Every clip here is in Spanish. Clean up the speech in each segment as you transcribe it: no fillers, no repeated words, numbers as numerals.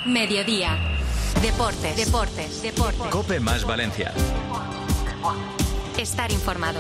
Mediodía. Deportes. COPE más Valencia. Estar informado.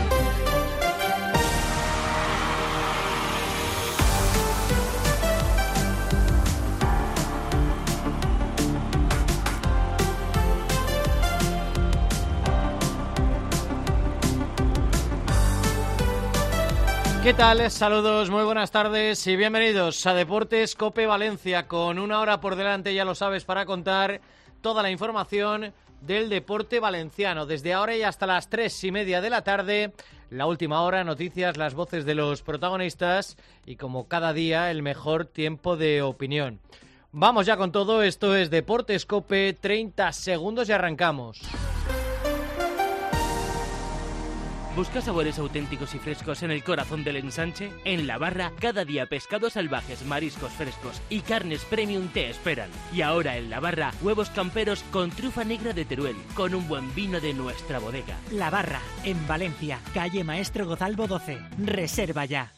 ¿Qué tal? Saludos, muy buenas tardes y bienvenidos a Deportes COPE Valencia, con una hora por delante, ya lo sabes, para contar toda la información del deporte valenciano. Desde ahora y hasta las 3:30 de la tarde, la última hora, noticias, las voces de los protagonistas y, como cada día, el mejor tiempo de opinión. Vamos ya con todo, esto es Deportes COPE, 30 segundos y arrancamos. ¿Buscas sabores auténticos y frescos en el corazón del ensanche? En La Barra, cada día pescados salvajes, mariscos frescos y carnes premium te esperan. Y ahora en La Barra, huevos camperos con trufa negra de Teruel, con un buen vino de nuestra bodega. La Barra, en Valencia, calle Maestro Gozalbo 12. Reserva ya.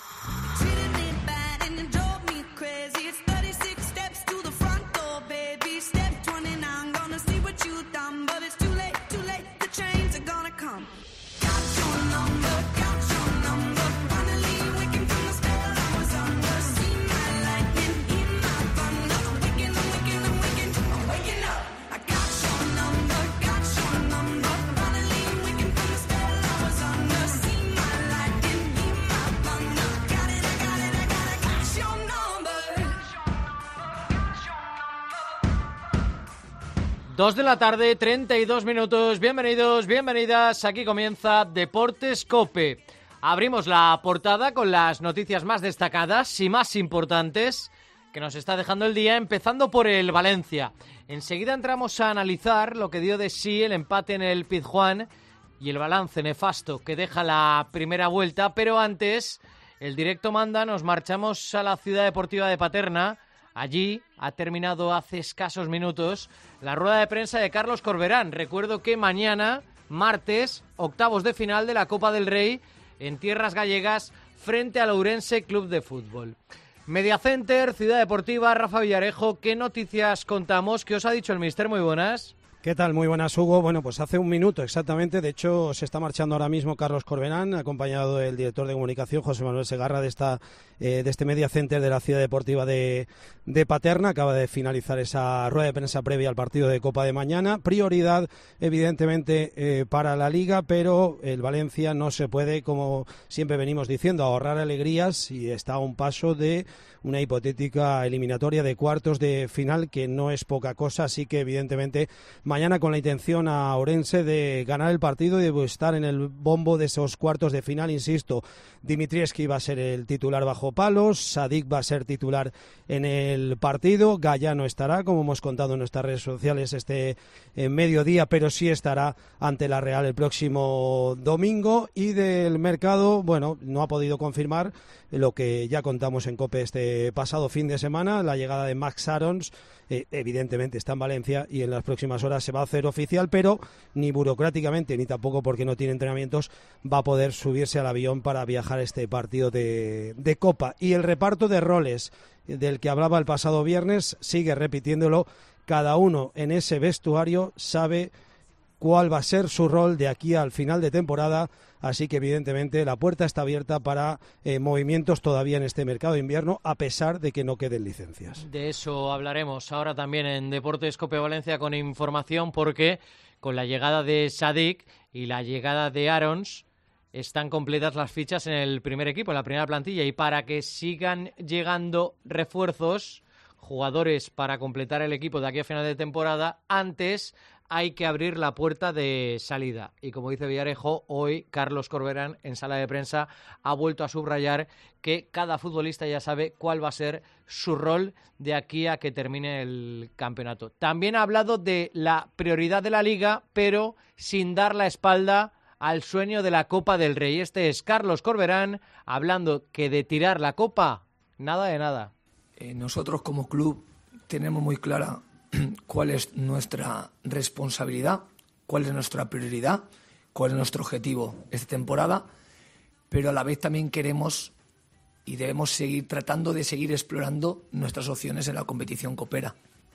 Dos de la tarde, 32 minutos. Bienvenidos, bienvenidas. Aquí comienza Deportes COPE. Abrimos la portada con las noticias más destacadas y más importantes que nos está dejando el día, empezando por el Valencia. Enseguida entramos a analizar lo que dio de sí el empate en el Pizjuán y el balance nefasto que deja la primera vuelta, pero antes, el directo manda, nos marchamos a la Ciudad Deportiva de Paterna. Allí ha terminado hace escasos minutos la rueda de prensa de Carlos Corberán. Recuerdo que mañana, martes, octavos de final de la Copa del Rey en tierras gallegas frente al Ourense Club de Fútbol. Mediacenter, Ciudad Deportiva, Rafa Villarejo, ¿qué noticias contamos? ¿Qué os ha dicho el míster? Muy buenas. ¿Qué tal? Muy buenas, Hugo. Bueno, pues hace un minuto exactamente, de hecho se está marchando ahora mismo Carlos Corberán, acompañado del director de comunicación, José Manuel Segarra, de este Media Center de la Ciudad Deportiva de Paterna. Acaba de finalizar esa rueda de prensa previa al partido de Copa de mañana. Prioridad, evidentemente, para la Liga, pero el Valencia no se puede, como siempre venimos diciendo, ahorrar alegrías y está a un paso de una hipotética eliminatoria de cuartos de final, que no es poca cosa, así que evidentemente mañana con la intención a Ourense de ganar el partido y de estar en el bombo de esos cuartos de final. Insisto, Dimitrievski va a ser el titular bajo palos, Sadik va a ser titular en el partido, Gaya no estará, como hemos contado en nuestras redes sociales este mediodía, pero sí estará ante la Real el próximo domingo. Y del mercado, bueno, no ha podido confirmar lo que ya contamos en COPE este pasado fin de semana, la llegada de Max Aarons. Evidentemente está en Valencia y en las próximas horas se va a hacer oficial, pero ni burocráticamente ni tampoco porque no tiene entrenamientos va a poder subirse al avión para viajar a este partido de Copa. Y el reparto de roles del que hablaba el pasado viernes sigue repitiéndolo. Cada uno en ese vestuario sabe cuál va a ser su rol de aquí al final de temporada, así que evidentemente la puerta está abierta para movimientos todavía en este mercado de invierno, a pesar de que no queden licencias. De eso hablaremos ahora también en Deportes COPE Valencia con información, porque con la llegada de Sadik y la llegada de Aarons están completas las fichas en el primer equipo, en la primera plantilla, y para que sigan llegando refuerzos, jugadores para completar el equipo de aquí a final de temporada, antes hay que abrir la puerta de salida. Y como dice Villarejo, hoy Carlos Corberán en sala de prensa ha vuelto a subrayar que cada futbolista ya sabe cuál va a ser su rol de aquí a que termine el campeonato. También ha hablado de la prioridad de la Liga, pero sin dar la espalda al sueño de la Copa del Rey. Este es Carlos Corberán hablando que de tirar la Copa, nada de nada. Nosotros como club tenemos muy clara cuál es nuestra responsabilidad, cuál es nuestra prioridad, cuál es nuestro objetivo esta temporada, pero a la vez también queremos y debemos seguir tratando de seguir explorando nuestras opciones en la competición copera.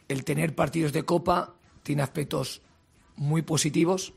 el tener partidos de Copa tiene aspectos muy positivos,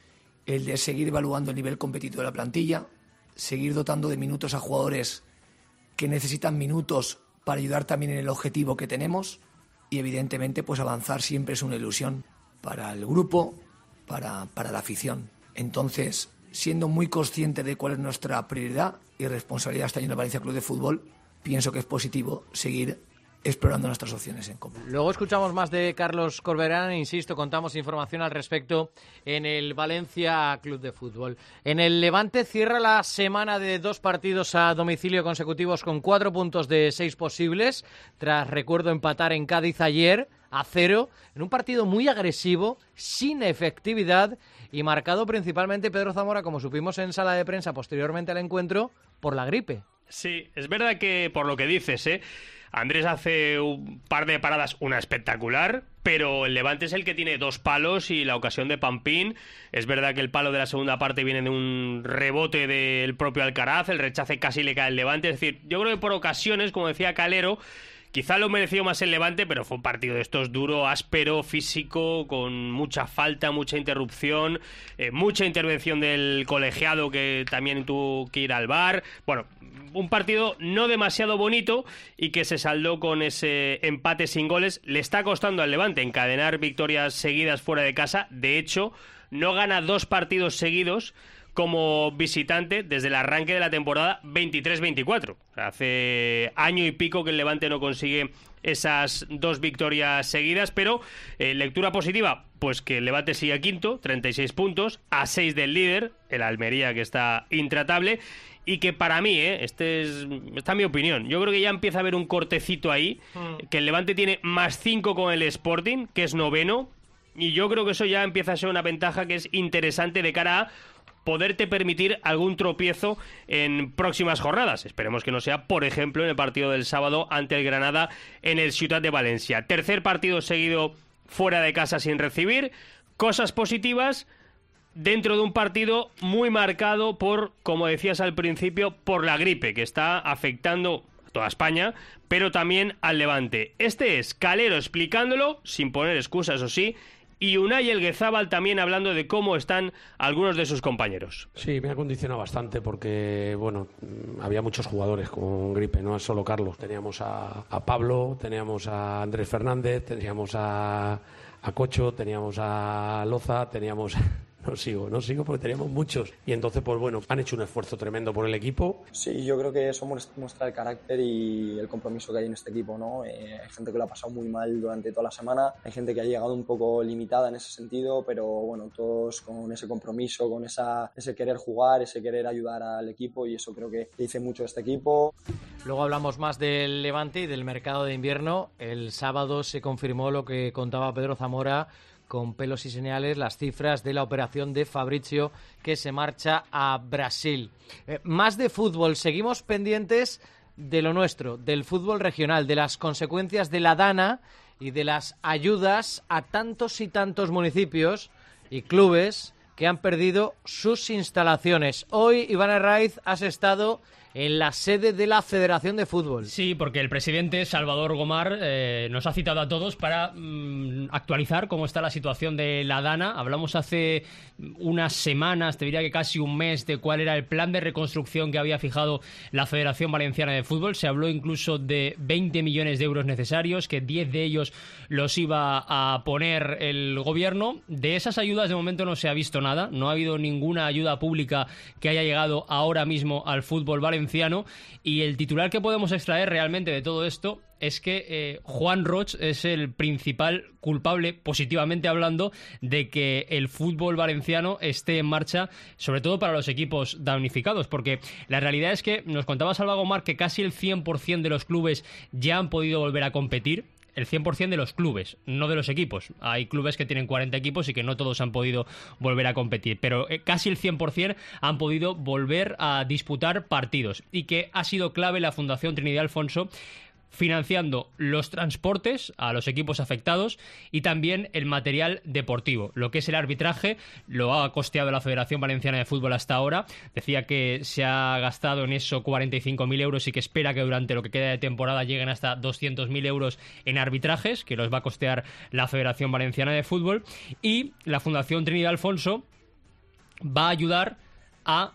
el de seguir evaluando el nivel competitivo de la plantilla, seguir dotando de minutos a jugadores que necesitan minutos para ayudar también en el objetivo que tenemos y evidentemente pues avanzar siempre es una ilusión para el grupo, para la afición. Entonces, siendo muy consciente de cuál es nuestra prioridad y responsabilidad este año en el Valencia Club de Fútbol, pienso que es positivo seguir explorando nuestras opciones en Copa. Luego escuchamos más de Carlos Corberán, insisto, contamos información al respecto en el Valencia Club de Fútbol. En el Levante cierra la semana de 2 partidos a domicilio consecutivos con 4 puntos de 6 posibles, tras, recuerdo, empatar en Cádiz ayer a 0, en un partido muy agresivo, sin efectividad y marcado principalmente, Pedro Zamora, como supimos en sala de prensa posteriormente al encuentro, por la gripe. Sí, es verdad que por lo que dices, Andrés hace un par de paradas, una espectacular, pero el Levante es el que tiene 2 palos y la ocasión de Pampín. Es verdad que el palo de la segunda parte viene de un rebote del propio Alcaraz, el rechace casi le cae al Levante. Es decir, yo creo que por ocasiones, como decía Calero, quizá lo mereció más el Levante, pero fue un partido de estos duro, áspero, físico, con mucha falta, mucha interrupción, mucha intervención del colegiado que también tuvo que ir al VAR. Bueno, un partido no demasiado bonito y que se saldó con ese empate sin goles. Le está costando al Levante encadenar victorias seguidas fuera de casa. De hecho, no gana 2 partidos seguidos como visitante desde el arranque de la temporada 23-24. O sea, hace año y pico que el Levante no consigue esas 2 victorias seguidas, pero lectura positiva, pues que el Levante sigue quinto, 36 puntos, a 6 del líder, el Almería, que está intratable, y que para mí, esta es mi opinión, yo creo que ya empieza a haber un cortecito ahí, que el Levante tiene más 5 con el Sporting, que es noveno, y yo creo que eso ya empieza a ser una ventaja que es interesante de cara a poderte permitir algún tropiezo en próximas jornadas. Esperemos que no sea, por ejemplo, en el partido del sábado ante el Granada en el Ciutat de Valencia. Tercer partido seguido fuera de casa sin recibir. Cosas positivas dentro de un partido muy marcado por, como decías al principio, por la gripe que está afectando a toda España, pero también al Levante. Este es Calero explicándolo, sin poner excusas, eso sí, y Unai Elguezábal también hablando de cómo están algunos de sus compañeros. Sí, me ha condicionado bastante porque, bueno, había muchos jugadores con gripe, no es solo Carlos. Teníamos a Pablo, teníamos a Andrés Fernández, teníamos a Cocho, teníamos a Loza, teníamos... No sigo porque teníamos muchos. Y entonces, pues bueno, han hecho un esfuerzo tremendo por el equipo. Sí, yo creo que eso muestra el carácter y el compromiso que hay en este equipo, ¿no? Hay gente que lo ha pasado muy mal durante toda la semana, hay gente que ha llegado un poco limitada en ese sentido, pero bueno, todos con ese compromiso, con ese querer jugar, ese querer ayudar al equipo, y eso creo que dice mucho de este equipo. Luego hablamos más del Levante y del mercado de invierno. El sábado se confirmó lo que contaba Pedro Zamora, con pelos y señales, las cifras de la operación de Fabrizio, que se marcha a Brasil. Más de fútbol, seguimos pendientes de lo nuestro, del fútbol regional, de las consecuencias de la DANA y de las ayudas a tantos y tantos municipios y clubes que han perdido sus instalaciones. Hoy, Iván Herraiz, has estado en la sede de la Federación de Fútbol. Sí, porque el presidente Salvador Gomar nos ha citado a todos para actualizar cómo está la situación de la DANA. Hablamos hace unas semanas, te diría que casi un mes, de cuál era el plan de reconstrucción que había fijado la Federación Valenciana de Fútbol. Se habló incluso de 20 millones de euros necesarios, que 10 de ellos los iba a poner el gobierno. De esas ayudas de momento no se ha visto nada, no ha habido ninguna ayuda pública que haya llegado ahora mismo al fútbol valenciano. Y el titular que podemos extraer realmente de todo esto es que Juan Roig es el principal culpable, positivamente hablando, de que el fútbol valenciano esté en marcha, sobre todo para los equipos damnificados, porque la realidad es que nos contaba Salva Gomar que casi el 100% de los clubes ya han podido volver a competir. El 100% de los clubes, no de los equipos. Hay clubes que tienen 40 equipos y que no todos han podido volver a competir, pero casi el 100% han podido volver a disputar partidos, y que ha sido clave la Fundación Trinidad Alfonso financiando los transportes a los equipos afectados y también el material deportivo. Lo que es el arbitraje lo ha costeado la Federación Valenciana de Fútbol hasta ahora. Decía que se ha gastado en eso 45.000 euros y que espera que durante lo que queda de temporada lleguen hasta 200.000 euros en arbitrajes, que los va a costear la Federación Valenciana de Fútbol. Y la Fundación Trinidad Alfonso va a ayudar a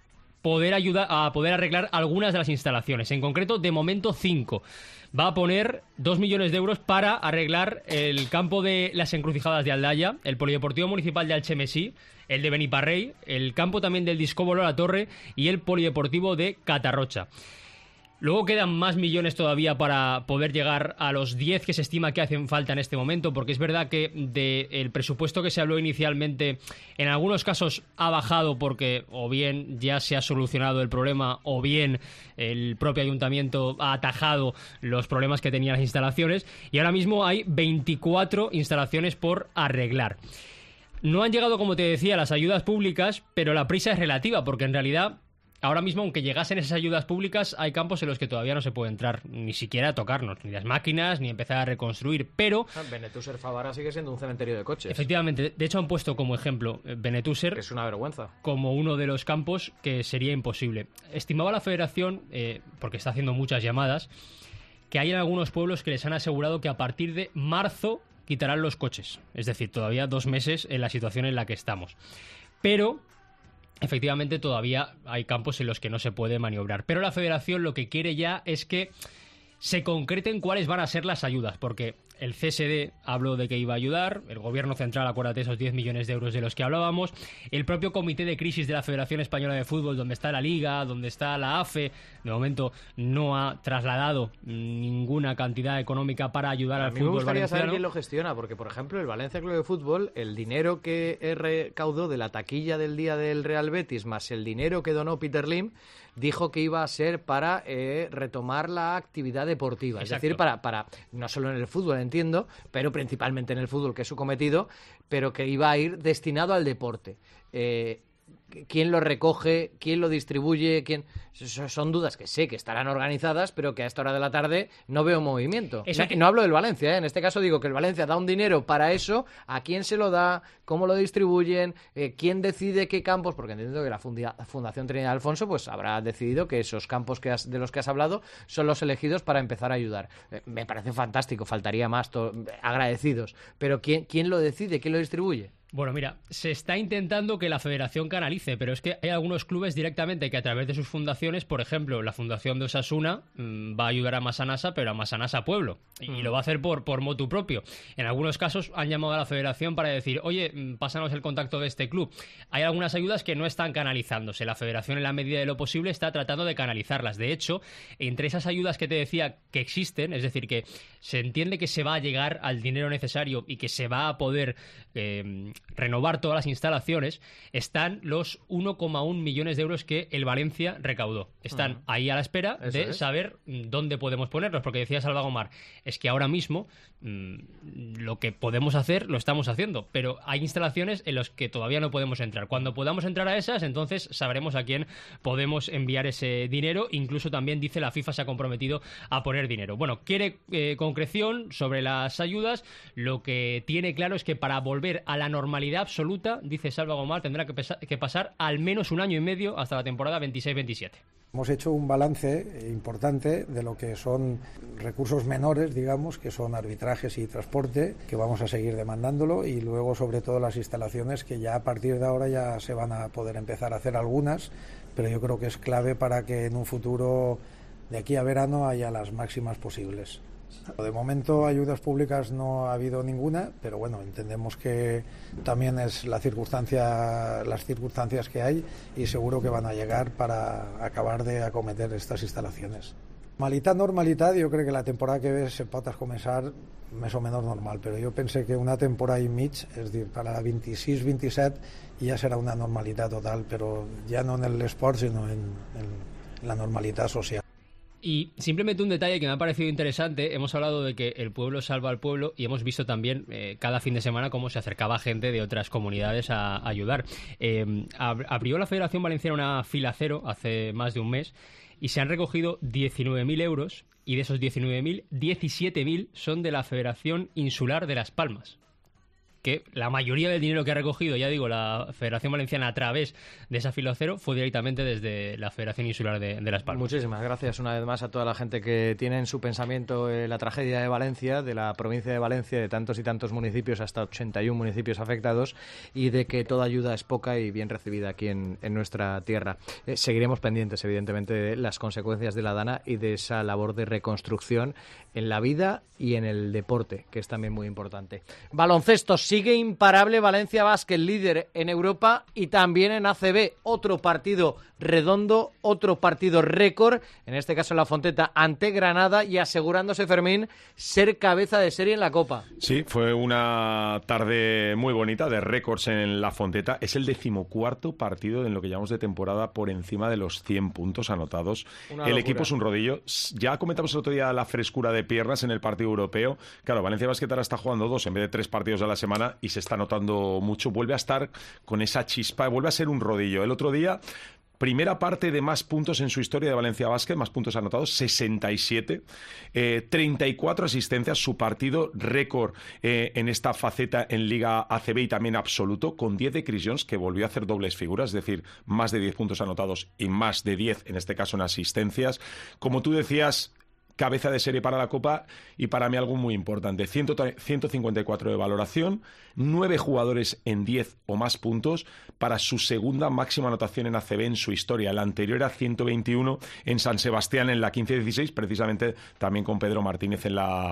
poder arreglar algunas de las instalaciones. En concreto, de momento 5. Va a poner 2 millones de euros para arreglar el campo de las Encrucijadas de Aldaya, el Polideportivo Municipal de Alchemesí, el de Beniparrey, el campo también del Discóbolo La Torre y el Polideportivo de Catarrocha. Luego quedan más millones todavía para poder llegar a los 10 que se estima que hacen falta en este momento, porque es verdad que del presupuesto que se habló inicialmente, en algunos casos ha bajado porque o bien ya se ha solucionado el problema o bien el propio ayuntamiento ha atajado los problemas que tenían las instalaciones, y ahora mismo hay 24 instalaciones por arreglar. No han llegado, como te decía, las ayudas públicas, pero la prisa es relativa, porque en realidad ahora mismo, aunque llegasen esas ayudas públicas, hay campos en los que todavía no se puede entrar ni siquiera a tocarnos, ni las máquinas, ni empezar a reconstruir, pero Benetúser Favara sigue siendo un cementerio de coches. Efectivamente, de hecho han puesto como ejemplo Benetúser, que es una vergüenza, como uno de los campos que sería imposible. Estimaba la Federación, porque está haciendo muchas llamadas, que hay en algunos pueblos que les han asegurado que a partir de marzo quitarán los coches, es decir, todavía 2 meses en la situación en la que estamos. Pero efectivamente todavía hay campos en los que no se puede maniobrar. Pero la Federación lo que quiere ya es que se concreten cuáles van a ser las ayudas, porque el CSD habló de que iba a ayudar, el Gobierno Central, acuérdate, esos 10 millones de euros de los que hablábamos, el propio Comité de Crisis de la Federación Española de Fútbol, donde está la Liga, donde está la AFE, de momento no ha trasladado ninguna cantidad económica para ayudar al fútbol valenciano. Me gustaría saber quién lo gestiona, porque, por ejemplo, el Valencia Club de Fútbol, el dinero que recaudó de la taquilla del día del Real Betis, más el dinero que donó Peter Lim, dijo que iba a ser para retomar la actividad deportiva. Exacto. Es decir, para no solo en el fútbol, entiendo, pero principalmente en el fútbol, que es su cometido, pero que iba a ir destinado al deporte. ¿Quién lo recoge? ¿Quién lo distribuye? Son dudas que sé que estarán organizadas, pero que a esta hora de la tarde no veo movimiento. No hablo del Valencia, ¿eh? En este caso digo que el Valencia da un dinero para eso. ¿A quién se lo da? ¿Cómo lo distribuyen? ¿Quién decide qué campos? Porque entiendo que la Fundación Trinidad Alfonso pues habrá decidido que esos campos de los que has hablado son los elegidos para empezar a ayudar. Me parece fantástico, faltaría más, agradecidos. Pero ¿quién lo decide? ¿Quién lo distribuye? Bueno, mira, se está intentando que la Federación canalice, pero es que hay algunos clubes directamente que a través de sus fundaciones, por ejemplo, la Fundación de Osasuna va a ayudar a Massanassa, pero a Massanassa Pueblo, y lo va a hacer por motu propio. En algunos casos han llamado a la Federación para decir, oye, pásanos el contacto de este club. Hay algunas ayudas que no están canalizándose. La Federación, en la medida de lo posible, está tratando de canalizarlas. De hecho, entre esas ayudas que te decía que existen, es decir, que se entiende que se va a llegar al dinero necesario y que se va a poder renovar todas las instalaciones, están los 1,1 millones de euros que el Valencia recaudó. Están ahí a la espera de saber dónde podemos ponerlos, porque decía Salva Gomar, es que ahora mismo lo que podemos hacer lo estamos haciendo, pero hay instalaciones en las que todavía no podemos entrar. Cuando podamos entrar a esas, entonces sabremos a quién podemos enviar ese dinero. Incluso también dice la FIFA se ha comprometido a poner dinero. Bueno, quiere concreción sobre las ayudas. Lo que tiene claro es que para volver a la normalidad absoluta, dice Salva Gomar, tendrá que pasar al menos 1 año y medio hasta la temporada 26-27. Hemos hecho un balance importante de lo que son recursos menores, digamos, que son arbitrajes y transporte, que vamos a seguir demandándolo, y luego sobre todo las instalaciones, que ya a partir de ahora ya se van a poder empezar a hacer algunas, pero yo creo que es clave para que en un futuro de aquí a verano haya las máximas posibles. De momento ayudas públicas no ha habido ninguna, pero bueno, entendemos que también es las circunstancias que hay, y seguro que van a llegar para acabar de acometer estas instalaciones. Normalitat, jo crec que la temporada que ve se pot començar més o menys normal, però jo pense que una temporada i mig, és dir, per a 26-27 ja serà una normalitat total, però ja no en l'esport sinó en la normalitat social. Y simplemente un detalle que me ha parecido interesante, hemos hablado de que el pueblo salva al pueblo y hemos visto también cada fin de semana cómo se acercaba gente de otras comunidades a ayudar. Abrió la Federación Valenciana una fila cero hace más de un mes y se han recogido 19.000 euros y de esos 19.000, 17.000 son de la Federación Insular de Las Palmas. Que la mayoría del dinero que ha recogido, ya digo, la Federación Valenciana a través de esa fila cero fue directamente desde la Federación Insular de Las Palmas. Muchísimas gracias una vez más a toda la gente que tiene en su pensamiento la tragedia de Valencia, de la provincia de Valencia, de tantos y tantos municipios, hasta 81 municipios afectados, y de que toda ayuda es poca y bien recibida aquí en nuestra tierra. Seguiremos pendientes, evidentemente, de las consecuencias de la Dana y de esa labor de reconstrucción en la vida y en el deporte, que es también muy importante. Baloncesto, sigue imparable Valencia Basket, líder en Europa y también en ACB. Otro partido redondo, otro partido récord, en este caso en La Fonteta ante Granada, y asegurándose, Fermín, ser cabeza de serie en la Copa. Sí, fue una tarde muy bonita de récords en La Fonteta. Es el 14º partido en lo que llevamos de temporada por encima de los 100 puntos anotados. El equipo es un rodillo. Ya comentamos el otro día la frescura de piernas en el partido europeo. Claro, Valencia Basket ahora está jugando 2 en vez de 3 partidos a la semana y se está notando mucho. Vuelve a estar con esa chispa, vuelve a ser un rodillo. El otro día, primera parte de más puntos en su historia de Valencia Basket, más puntos anotados, 67, 34 asistencias, su partido récord en esta faceta en Liga ACB y también absoluto, con 10 de Chris Jones, que volvió a hacer dobles figuras, es decir, más de 10 puntos anotados y más de 10, en este caso en asistencias. Como tú decías, cabeza de serie para la Copa y para mí algo muy importante. 154 de valoración, 9 jugadores en 10 o más puntos para su segunda máxima anotación en ACB en su historia. La anterior era 121 en San Sebastián en la 15-16, precisamente también con Pedro Martínez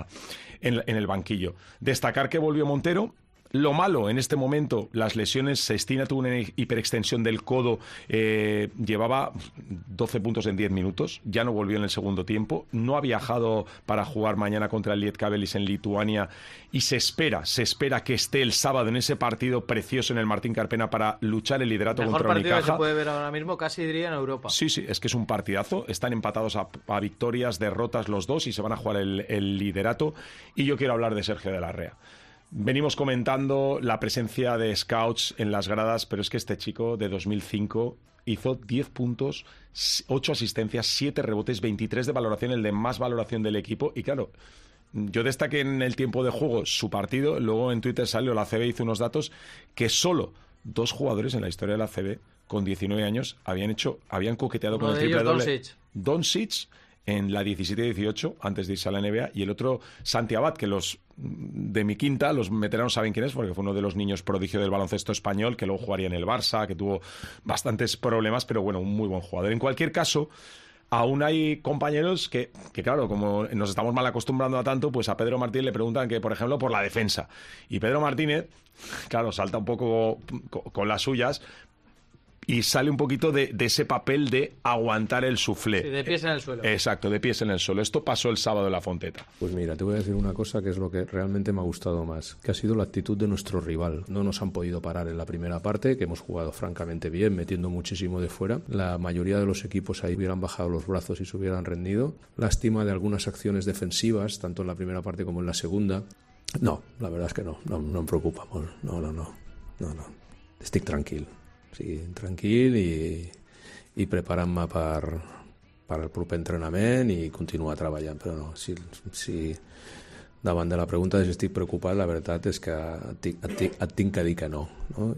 en el banquillo. Destacar que volvió Montero. Lo malo en este momento, las lesiones. Sestina tuvo una hiperextensión del codo, llevaba 12 puntos en 10 minutos, ya no volvió en el segundo tiempo, no ha viajado para jugar mañana contra el Lietkabelis en Lituania y se espera que esté el sábado en ese partido precioso en el Martín Carpena para luchar el liderato contra Unicaja. Mejor partido que se puede ver ahora mismo, casi diría, en Europa. Sí, es que es un partidazo, están empatados a victorias, derrotas los dos y se van a jugar el liderato. Y yo quiero hablar de Sergio de la Rea. Venimos comentando la presencia de scouts en las gradas, pero es que este chico de 2005 hizo 10 puntos, 8 asistencias, 7 rebotes, 23 de valoración, el de más valoración del equipo. Y claro, yo destaqué en el tiempo de juego su partido, luego en Twitter salió, la ACB hizo unos datos que solo 2 jugadores en la historia de la ACB con 19 años habían coqueteado con el triple doble. Doncic en la 17-18, antes de irse a la NBA, y el otro, Santi Abad, que los de mi quinta, los veteranos saben quién es, porque fue uno de los niños prodigio del baloncesto español, que luego jugaría en el Barça, que tuvo bastantes problemas, pero bueno, un muy buen jugador. En cualquier caso, aún hay compañeros que claro, como nos estamos mal acostumbrando a tanto, pues a Pedro Martínez le preguntan que, por ejemplo, por la defensa. Y Pedro Martínez, claro, salta un poco con las suyas, y sale un poquito de ese papel de aguantar el suflé. Sí, de pies en el suelo. Exacto, de pies en el suelo. Esto pasó el sábado en La Fonteta. Pues mira, te voy a decir una cosa que es lo que realmente me ha gustado más, que ha sido la actitud de nuestro rival. No nos han podido parar en la primera parte, que hemos jugado francamente bien, metiendo muchísimo de fuera. La mayoría de los equipos ahí hubieran bajado los brazos y se hubieran rendido. Lástima de algunas acciones defensivas, tanto en la primera parte como en la segunda. No, la verdad es que no me preocupa. No. Estic tranquil. Sí, tranquil i preparant-me per el proper entrenament i continuar treballant, però no, si davant de la pregunta de si estic preocupat, la veritat és que et tinc que dir que no?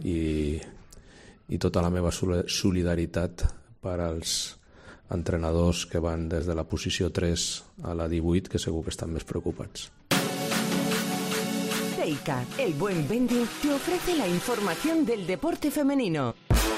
I tota la meva solidaritat per als entrenadors que van des de la posició 3 a la 18, que segur que estan més preocupats. Teica, el buen vending, te ofrece la información del deporte femenino.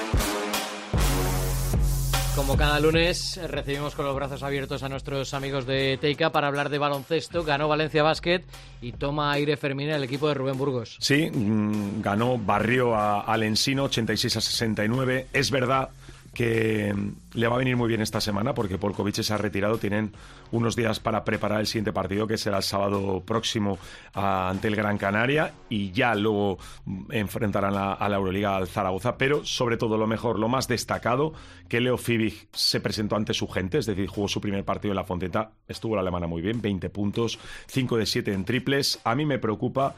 Como cada lunes, recibimos con los brazos abiertos a nuestros amigos de Teica para hablar de baloncesto. Ganó Valencia Basket y toma aire Fermín el equipo de Rubén Burgos. Sí, barrió al Ensino 86-69. Es verdad que le va a venir muy bien esta semana porque Polkovic se ha retirado. Tienen unos días para preparar el siguiente partido, que será el sábado próximo ante el Gran Canaria, y ya luego enfrentarán a la Euroliga al Zaragoza. Pero sobre todo lo mejor, lo más destacado, que Leo Fiebig se presentó ante su gente, es decir, jugó su primer partido en la Fonteta, estuvo la alemana muy bien, 20 puntos, 5 de 7 en triples. A mí me preocupa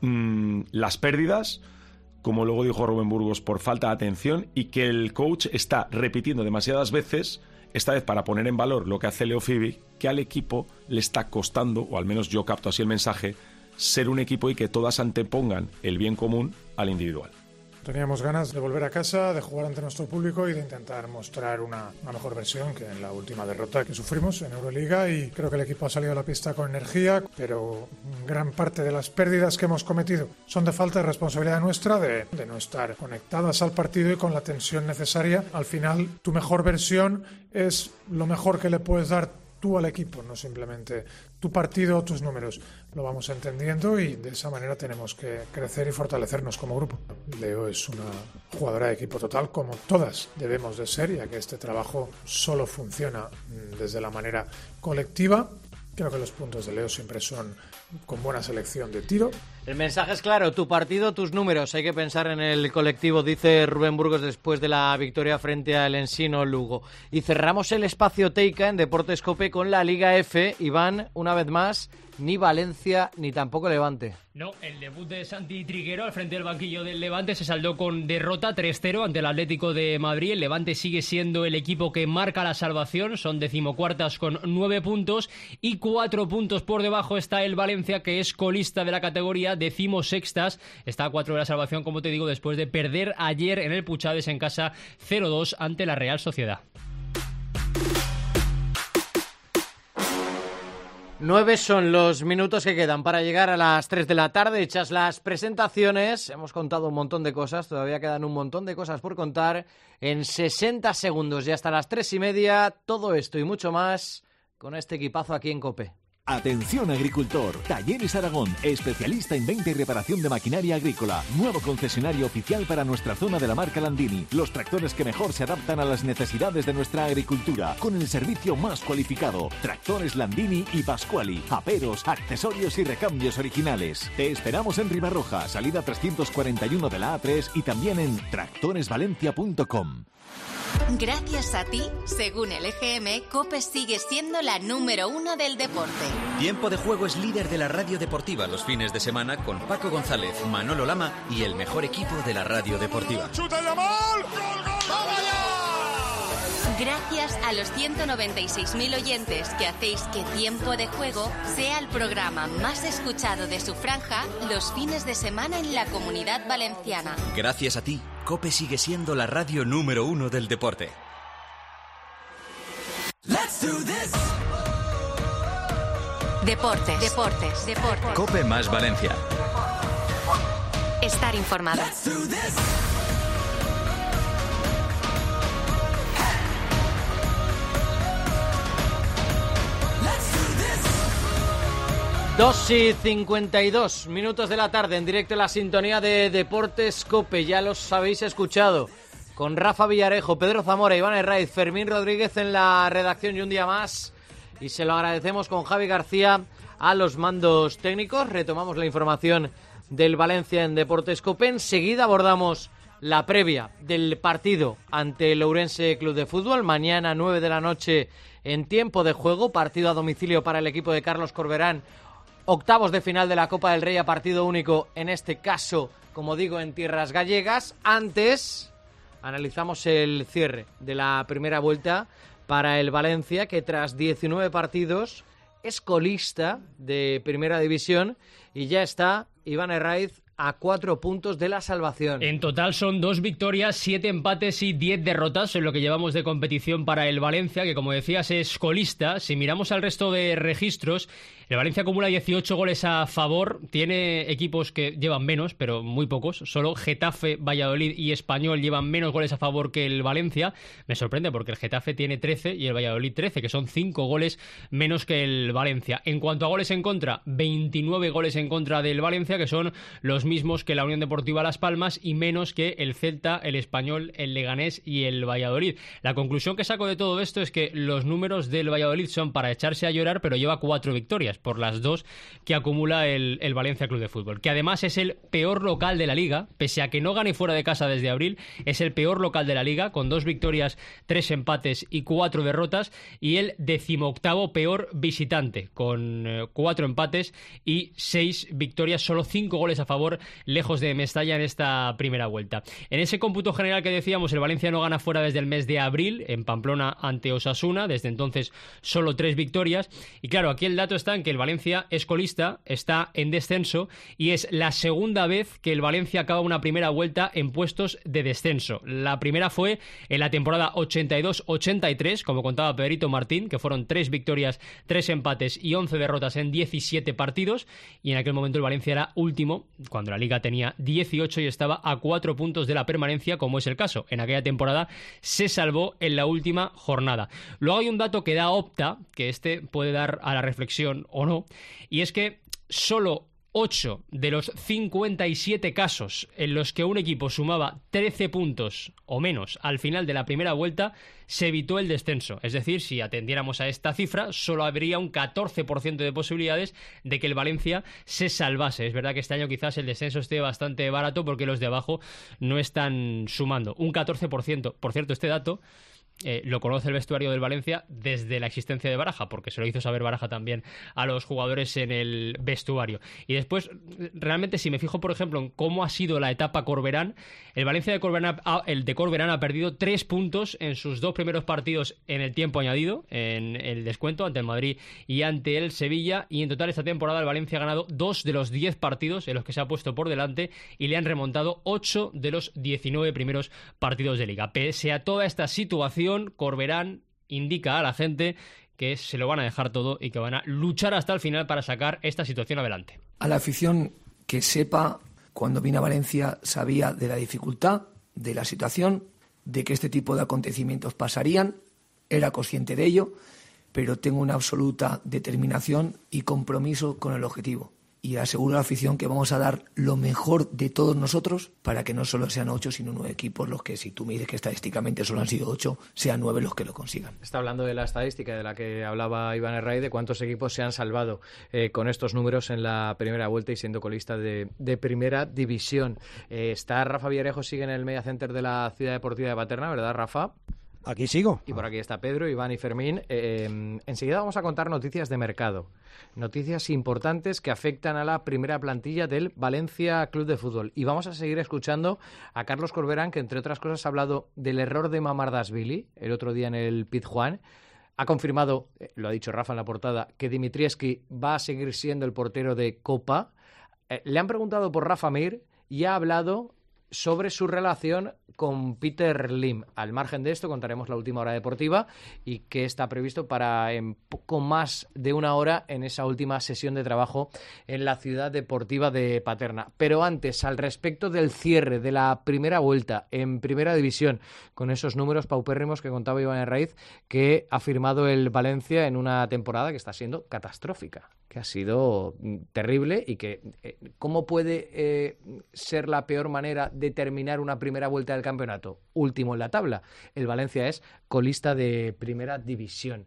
las pérdidas, como luego dijo Rubén Burgos, por falta de atención, y que el coach está repitiendo demasiadas veces, esta vez para poner en valor lo que hace Leo Fiebig, que al equipo le está costando, o al menos yo capto así el mensaje, ser un equipo y que todas antepongan el bien común al individual. Teníamos ganas de volver a casa, de jugar ante nuestro público y de intentar mostrar una mejor versión que en la última derrota que sufrimos en Euroliga, y creo que el equipo ha salido a la pista con energía, pero gran parte de las pérdidas que hemos cometido son de falta de responsabilidad nuestra, de no estar conectadas al partido y con la tensión necesaria. Al final, tu mejor versión es lo mejor que le puedes dar tú al equipo, no simplemente tu partido o tus números. Lo vamos entendiendo y de esa manera tenemos que crecer y fortalecernos como grupo. Leo es una jugadora de equipo total, como todas debemos de ser, ya que este trabajo solo funciona desde la manera colectiva. Creo que los puntos de Leo siempre son con buena selección de tiro. El mensaje es claro: tu partido, tus números. Hay que pensar en el colectivo, dice Rubén Burgos después de la victoria frente al Ensino Lugo. Y cerramos el espacio Teica en Deportes COPE con la Liga F. Iván, una vez más, ni Valencia ni tampoco Levante. No, el debut de Santi Triguero al frente del banquillo del Levante se saldó con derrota 3-0 ante el Atlético de Madrid. El Levante sigue siendo el equipo que marca la salvación, son decimocuartas con 9 puntos, y 4 puntos por debajo está el Valencia, que es colista de la categoría, decimosextas, está a 4 de la salvación, como te digo, después de perder ayer en el Puchades en casa 0-2 ante la Real Sociedad. 9 son los minutos que quedan para llegar a las 3 de la tarde. Hechas las presentaciones, hemos contado un montón de cosas, todavía quedan un montón de cosas por contar. En 60 segundos y hasta las 3:30, todo esto y mucho más con este equipazo aquí en COPE. Atención agricultor, Talleres Aragón, especialista en venta y reparación de maquinaria agrícola, nuevo concesionario oficial para nuestra zona de la marca Landini, los tractores que mejor se adaptan a las necesidades de nuestra agricultura, con el servicio más cualificado, tractores Landini y Pasquali, aperos, accesorios y recambios originales. Te esperamos en Ribarroja, salida 341 de la A3 y también en tractoresvalencia.com. Gracias a ti, según el EGM, COPE sigue siendo la número 1 del deporte. Tiempo de Juego es líder de la radio deportiva los fines de semana con Paco González, Manolo Lama y el mejor equipo de la radio deportiva. Gracias a los 196.000 oyentes que hacéis que Tiempo de Juego sea el programa más escuchado de su franja los fines de semana en la Comunidad Valenciana. Gracias a ti, COPE sigue siendo la radio número 1 del deporte. Deportes. COPE más Valencia. Estar informado. 2:52 minutos de la tarde, en directo en la sintonía de Deportes COPE. Ya los habéis escuchado, con Rafa Villarejo, Pedro Zamora, Iván Herraiz, Fermín Rodríguez en la redacción, y un día más, y se lo agradecemos, con Javi García a los mandos técnicos. Retomamos la información del Valencia en Deportes COPE. Enseguida abordamos la previa del partido ante el Ourense Club de Fútbol, mañana 9 de la noche en Tiempo de Juego, partido a domicilio para el equipo de Carlos Corberán. Octavos de final de la Copa del Rey a partido único, en este caso, como digo, en tierras gallegas. Antes, analizamos el cierre de la primera vuelta para el Valencia, que tras 19 partidos es colista de Primera División y ya está Iván Herraiz a 4 puntos de la salvación. En total son 2 victorias, 7 empates y 10 derrotas en lo que llevamos de competición para el Valencia, que como decías es colista. Si miramos al resto de registros, el Valencia acumula 18 goles a favor, tiene equipos que llevan menos, pero muy pocos. Solo Getafe, Valladolid y Español llevan menos goles a favor que el Valencia. Me sorprende porque el Getafe tiene 13 y el Valladolid 13, que son 5 goles menos que el Valencia. En cuanto a goles en contra, 29 goles en contra del Valencia, que son los mismos que la Unión Deportiva Las Palmas y menos que el Celta, el Español, el Leganés y el Valladolid. La conclusión que saco de todo esto es que los números del Valladolid son para echarse a llorar, pero lleva 4 victorias por las 2 que acumula el Valencia Club de Fútbol, que además es el peor local de la Liga, pese a que no gane fuera de casa desde abril, es el peor local de la Liga, con 2 victorias, 3 empates y 4 derrotas, y el 18º peor visitante, con 4 empates y 6 victorias, solo 5 goles a favor, lejos de Mestalla en esta primera vuelta. En ese cómputo general que decíamos, el Valencia no gana fuera desde el mes de abril, en Pamplona ante Osasuna, desde entonces solo 3 victorias, y claro, aquí el dato está en que el Valencia es colista, está en descenso, y es la segunda vez que el Valencia acaba una primera vuelta en puestos de descenso. La primera fue en la temporada 82-83, como contaba Pedrito Martín, que fueron 3 victorias, 3 empates y 11 derrotas en 17 partidos, y en aquel momento el Valencia era último, cuando la Liga tenía 18 y estaba a 4 puntos de la permanencia, como es el caso. En aquella temporada se salvó en la última jornada. Luego hay un dato que da Opta, que este puede dar a la reflexión o no, y es que solo 8 de los 57 casos en los que un equipo sumaba 13 puntos o menos al final de la primera vuelta se evitó el descenso. Es decir, si atendiéramos a esta cifra, solo habría un 14% de posibilidades de que el Valencia se salvase. Es verdad que este año quizás el descenso esté bastante barato porque los de abajo no están sumando. Un 14%. Por cierto, este dato lo conoce el vestuario del Valencia desde la existencia de Baraja, porque se lo hizo saber Baraja también a los jugadores en el vestuario. Y después, realmente, si me fijo, por ejemplo, en cómo ha sido la etapa Corberán, el Valencia de Corberán ha perdido 3 puntos en sus 2 primeros partidos en el tiempo añadido, en el descuento, ante el Madrid y ante el Sevilla, y en total esta temporada el Valencia ha ganado 2 de los 10 partidos en los que se ha puesto por delante y le han remontado 8 de los 19 primeros partidos de Liga. Pese a toda esta situación, Corberán indica a la gente que se lo van a dejar todo y que van a luchar hasta el final para sacar esta situación adelante. A la afición que sepa, cuando vine a Valencia sabía de la dificultad, de la situación, de que este tipo de acontecimientos pasarían, era consciente de ello, pero tengo una absoluta determinación y compromiso con el objetivo. Y aseguro a la afición que vamos a dar lo mejor de todos nosotros para que no solo sean 8, sino 9 equipos los que, si tú me dices que estadísticamente solo han sido 8, sean 9 los que lo consigan. Está hablando de la estadística de la que hablaba Iván Herray, de cuántos equipos se han salvado con estos números en la primera vuelta y siendo colista de primera división. Está Rafa Villarejo, sigue en el Media Center de la Ciudad Deportiva de Paterna, ¿verdad, Rafa? Aquí sigo. Y por aquí está Pedro, Iván y Fermín. Enseguida vamos a contar noticias de mercado. Noticias importantes que afectan a la primera plantilla del Valencia Club de Fútbol. Y vamos a seguir escuchando a Carlos Corberán, que entre otras cosas ha hablado del error de Mamardashvili el otro día en el Pizjuán. Ha confirmado, lo ha dicho Rafa en la portada, que Dimitrievski va a seguir siendo el portero de Copa. Le han preguntado por Rafa Mir y ha hablado sobre su relación con Peter Lim. Al margen de esto contaremos la última hora deportiva y qué está previsto para en poco más de una hora en esa última sesión de trabajo en la Ciudad Deportiva de Paterna. Pero antes, al respecto del cierre de la primera vuelta en Primera División, con esos números paupérrimos que contaba Iván Herraiz, que ha firmado el Valencia en una temporada que está siendo catastrófica, que ha sido terrible y que ¿cómo puede ser la peor manera de terminar una primera vuelta del campeonato? Último en la tabla. El Valencia es colista de Primera División.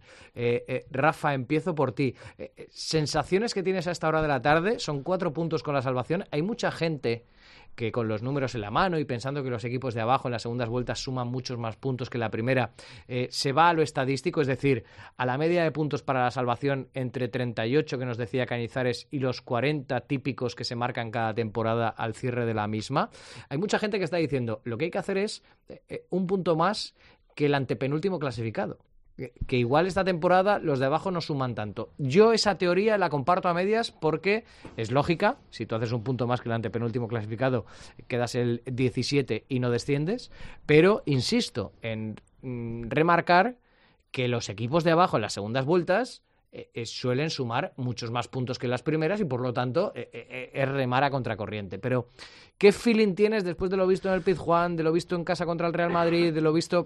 Rafa, empiezo por ti. Sensaciones que tienes a esta hora de la tarde, son 4 puntos con la salvación. Hay mucha gente que con los números en la mano y pensando que los equipos de abajo en las segundas vueltas suman muchos más puntos que la primera, se va a lo estadístico, es decir, a la media de puntos para la salvación entre 38 que nos decía Cañizares y los 40 típicos que se marcan cada temporada al cierre de la misma. Hay mucha gente que está diciendo lo que hay que hacer es un punto más que el antepenúltimo clasificado. Que igual esta temporada los de abajo no suman tanto. Yo esa teoría la comparto a medias porque es lógica. Si tú haces un punto más que el antepenúltimo clasificado, quedas el 17 y no desciendes. Pero insisto en remarcar que los equipos de abajo en las segundas vueltas suelen sumar muchos más puntos que las primeras y por lo tanto es remar a contracorriente. Pero ¿qué feeling tienes después de lo visto en el Pizjuán, de lo visto en casa contra el Real Madrid, de lo visto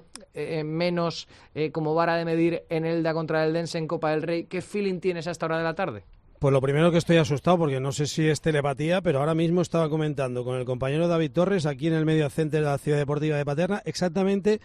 menos como vara de medir en Elda contra el Dense en Copa del Rey? ¿Qué feeling tienes a esta hora de la tarde? Pues lo primero que estoy asustado, porque no sé si es telepatía, pero ahora mismo estaba comentando con el compañero David Torres, aquí en el Media Center de la Ciudad Deportiva de Paterna, exactamente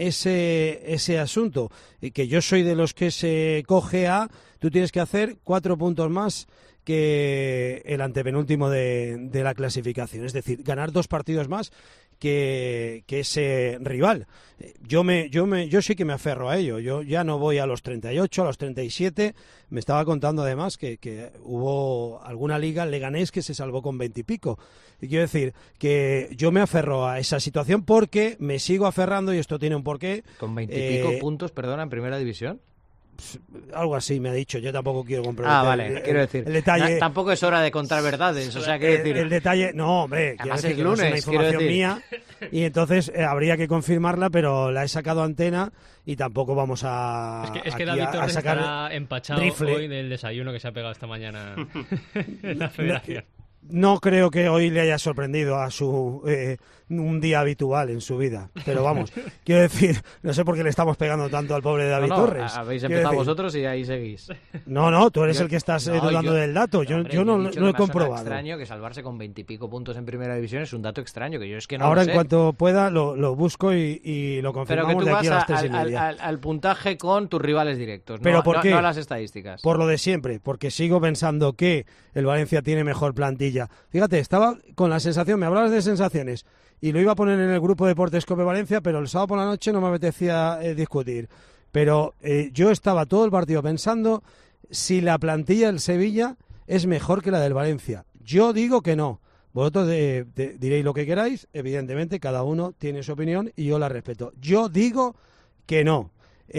ese asunto, y que yo soy de los que se coge a, tú tienes que hacer 4 puntos más que el antepenúltimo de la clasificación, es decir, ganar 2 partidos más que ese rival. Yo sí que me aferro a ello. Yo ya no voy a los 38, a los 37. Me estaba contando además que hubo alguna liga, el Leganés, que se salvó con 20 y pico. Y quiero decir que yo me aferro a esa situación porque me sigo aferrando, y esto tiene un porqué. ¿Con 20 y pico puntos, perdona, en primera división? Algo así me ha dicho, yo tampoco quiero comprometer. Vale, quiero decir, el detalle, tampoco es hora de contar verdades, o sea, quiero decir... El detalle, no, hombre, además es lunes, no es una información mía, y entonces habría que confirmarla, pero la he sacado a antena y tampoco vamos a Es que David Torres sacar estará empachado rifle. hoy del desayuno que se ha pegado esta mañana en la Federación. No creo que hoy le haya sorprendido a su un día habitual en su vida, pero vamos, quiero decir, no sé por qué le estamos pegando tanto al pobre David Torres. Habéis empezado vosotros y ahí seguís. No, tú eres el que estás dudando del dato, yo no he comprobado. Es extraño que salvarse con 20 y pico puntos en primera división es un dato extraño, que yo es que no ahora lo sé. En cuanto pueda lo busco y lo confirmamos de aquí a las 3:30. Al puntaje con tus rivales directos, ¿Pero por qué? No a las estadísticas. Por lo de siempre, porque sigo pensando que el Valencia tiene mejor plantilla. Fíjate, estaba con la sensación, me hablabas de sensaciones, y lo iba a poner en el grupo Deportes Cope Valencia, pero el sábado por la noche no me apetecía discutir. Pero yo estaba todo el partido pensando si la plantilla del Sevilla es mejor que la del Valencia. Yo digo que no. Vosotros diréis lo que queráis, evidentemente cada uno tiene su opinión y yo la respeto. Yo digo que no,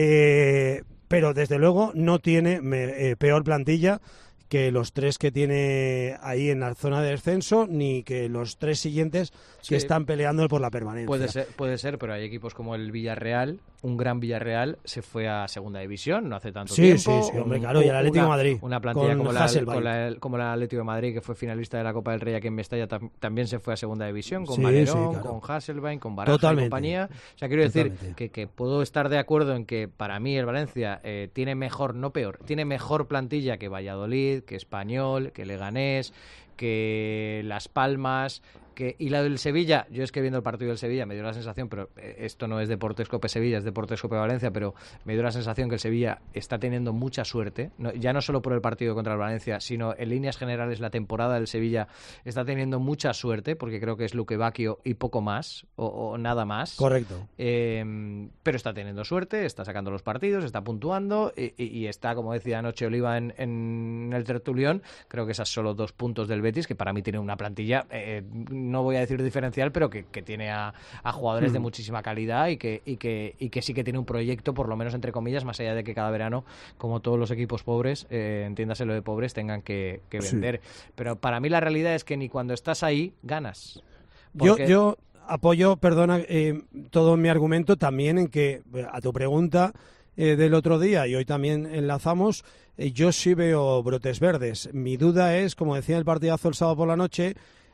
pero desde luego no tiene peor plantilla que los 3 que tiene ahí en la zona de descenso, ni que los 3 siguientes que están peleando por la permanencia. Puede ser, pero hay equipos como el Villarreal, un gran Villarreal, se fue a segunda división no hace tanto tiempo. Sí, hombre, claro, y el Atlético de Madrid. Una plantilla como el Atlético de Madrid, que fue finalista de la Copa del Rey aquí en Mestalla, también se fue a segunda división, con Valerón, claro, con Hasselbein, con Baraja y compañía. O sea, quiero decir que puedo estar de acuerdo en que para mí el Valencia tiene mejor, no peor, tiene mejor plantilla que Valladolid, que Español, que Leganés, que Las Palmas, y la del Sevilla, yo es que viendo el partido del Sevilla me dio la sensación, pero esto no es Deportes Cope Sevilla, es Deportes Cope Valencia, pero me dio la sensación que el Sevilla está teniendo mucha suerte, ya no solo por el partido contra el Valencia, sino en líneas generales la temporada del Sevilla está teniendo mucha suerte, porque creo que es Luque Bacchio y poco más, o nada más. Correcto. Pero está teniendo suerte, está sacando los partidos, está puntuando y está, como decía anoche Oliva en el tertulión, creo que esas solo 2 puntos del Betis, que para mí tiene una plantilla... no voy a decir diferencial, pero que tiene a jugadores de muchísima calidad y que sí que tiene un proyecto, por lo menos entre comillas, más allá de que cada verano, como todos los equipos pobres, entiéndase lo de pobres, tengan que vender. Pero para mí la realidad es que ni cuando estás ahí, ganas. Porque... Yo apoyo, perdona, todo mi argumento también en que, a tu pregunta del otro día, y hoy también enlazamos, yo sí veo brotes verdes. Mi duda es, como decía en el partidazo el sábado por la noche,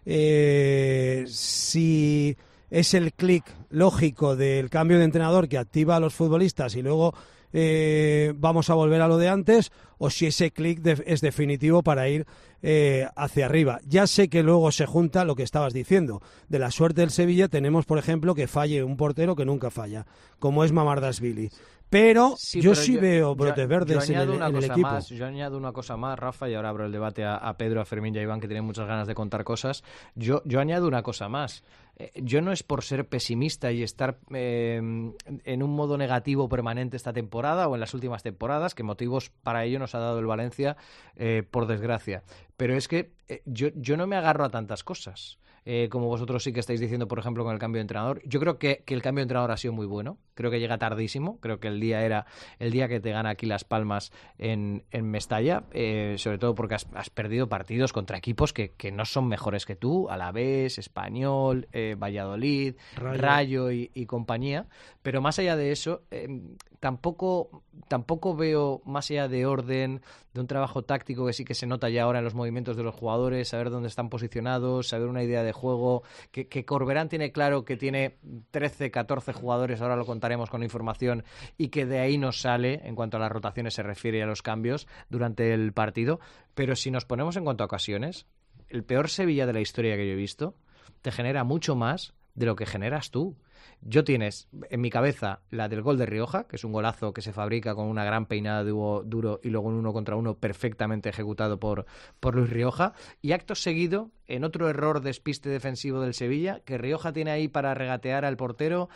si es el clic lógico del cambio de entrenador que activa a los futbolistas y luego vamos a volver a lo de antes, o si ese clic es definitivo para ir hacia arriba. Ya sé que luego se junta lo que estabas diciendo. De la suerte del Sevilla tenemos, por ejemplo, que falle un portero que nunca falla, como es Mamardashvili. Pero yo veo brotes verdes en el equipo. Yo añado una cosa más, Rafa, y ahora abro el debate a Pedro, a Fermín y a Iván, que tienen muchas ganas de contar cosas. Yo añado una cosa más. Yo no es por ser pesimista y estar en un modo negativo permanente esta temporada o en las últimas temporadas, que motivos para ello nos ha dado el Valencia, por desgracia. Pero es que yo no me agarro a tantas cosas. Como vosotros sí que estáis diciendo, por ejemplo, con el cambio de entrenador. Yo creo que el cambio de entrenador ha sido muy bueno. Creo que llega tardísimo. Creo que el día era el día que te gana aquí Las Palmas en Mestalla, sobre todo porque has perdido partidos contra equipos que no son mejores que tú, Alavés, Español, Valladolid, Rayo y compañía. Pero más allá de eso, tampoco veo, más allá de orden, de un trabajo táctico que sí que se nota ya ahora en los movimientos de los jugadores, saber dónde están posicionados, saber una idea de juego, que Corberán tiene claro que tiene 13, 14 jugadores, ahora lo contaremos con información, y que de ahí nos sale en cuanto a las rotaciones se refiere y a los cambios durante el partido. Pero si nos ponemos en cuanto a ocasiones, el peor Sevilla de la historia que yo he visto te genera mucho más de lo que generas tú. Yo tienes en mi cabeza la del gol de Rioja, que es un golazo que se fabrica con una gran peinada de Hugo Duro y luego un 1 contra 1 perfectamente ejecutado por Luis Rioja, y acto seguido en otro error despiste defensivo del Sevilla, que Rioja tiene ahí para regatear al portero,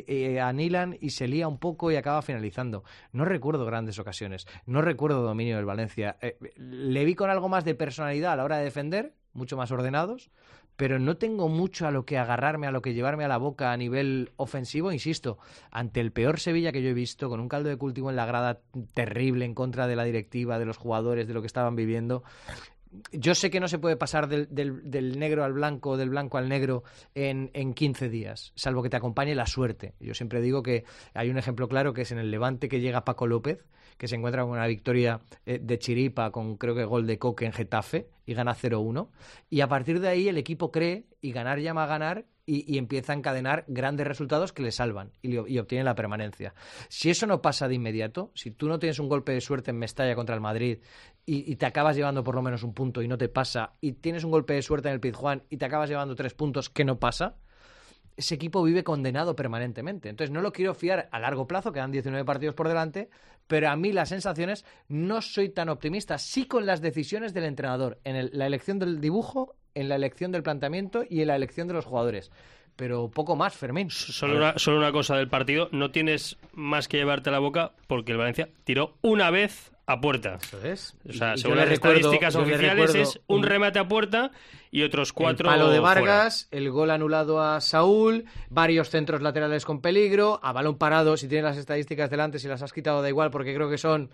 a Nilan, y se lía un poco y acaba finalizando. No recuerdo grandes ocasiones, no recuerdo dominio del Valencia. Le vi con algo más de personalidad a la hora de defender, mucho más ordenados, pero no tengo mucho a lo que agarrarme, a lo que llevarme a la boca a nivel ofensivo, insisto, ante el peor Sevilla que yo he visto, con un caldo de cultivo en la grada terrible en contra de la directiva, de los jugadores, de lo que estaban viviendo. Yo sé que no se puede pasar del negro al blanco, del blanco al negro en 15 días, salvo que te acompañe la suerte. Yo siempre digo que hay un ejemplo claro, que es en el Levante, que llega Paco López, que se encuentra con una victoria de chiripa, con creo que gol de Coque en Getafe, y gana 0-1. Y a partir de ahí el equipo cree, y ganar llama a ganar, y empieza a encadenar grandes resultados que le salvan y obtienen la permanencia. Si eso no pasa de inmediato, si tú no tienes un golpe de suerte en Mestalla contra el Madrid y te acabas llevando por lo menos un punto y no te pasa, y tienes un golpe de suerte en el Pizjuán y te acabas llevando 3 puntos que no pasa, ese equipo vive condenado permanentemente. Entonces no lo quiero fiar a largo plazo, quedan 19 partidos por delante, pero a mí las sensaciones no soy tan optimista. Sí con las decisiones del entrenador, en la elección del dibujo, en la elección del planteamiento y en la elección de los jugadores. Pero poco más, Fermín. Solo una cosa del partido. No tienes más que llevarte a la boca porque el Valencia tiró una vez a puerta. Eso es. O sea, según las estadísticas oficiales, es un remate a puerta y otros 4 el palo de Vargas, fuera. El gol anulado a Saúl, varios centros laterales con peligro, a balón parado, si tienes las estadísticas delante, si las has quitado da igual, porque creo que son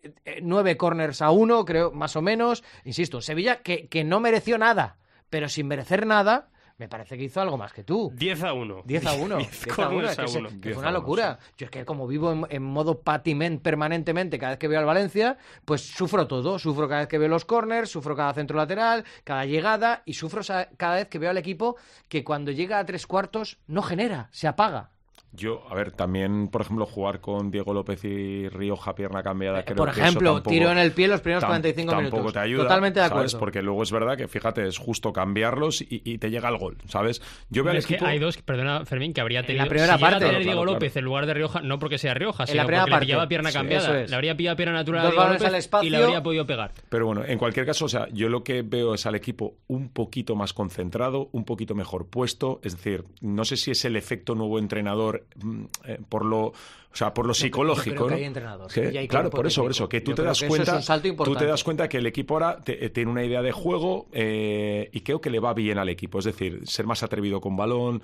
9 corners a 1, creo, más o menos. Insisto, Sevilla que no mereció nada, pero sin merecer nada, me parece que hizo algo más que tú. 10-1. 10-1. 10-1. Que fue una locura. Yo es que como vivo en modo patiment permanentemente cada vez que veo al Valencia, pues sufro todo. Sufro cada vez que veo los corners, sufro cada centro lateral, cada llegada, y sufro cada vez que veo al equipo que cuando llega a 3/4 no genera, se apaga. Yo, a ver, también, por ejemplo, jugar con Diego López y Rioja pierna cambiada, creo por que ejemplo, eso tampoco, tiro en el pie los primeros 45 minutos. Tampoco te ayuda, totalmente de acuerdo. ¿sabes? Porque luego es verdad que, fíjate, es justo cambiarlos y te llega el gol, ¿sabes? Yo veo al equipo... que hay dos, perdona, Fermín, que habría tenido... En la primera parte. Llega a tener Diego López en lugar de Rioja, no porque sea Rioja, sino porque le pillaba pierna cambiada. Le habría pillado pierna natural a Diego López y le habría podido pegar. Pero bueno, en cualquier caso, o sea, yo lo que veo es al equipo un poquito más concentrado, un poquito mejor puesto, es decir, no sé si es el efecto nuevo entrenador por lo psicológico, ¿no? Que hay entrenador, claro, por eso, que tú te das cuenta que el equipo ahora tiene una idea de juego y creo que le va bien al equipo, es decir, ser más atrevido con balón,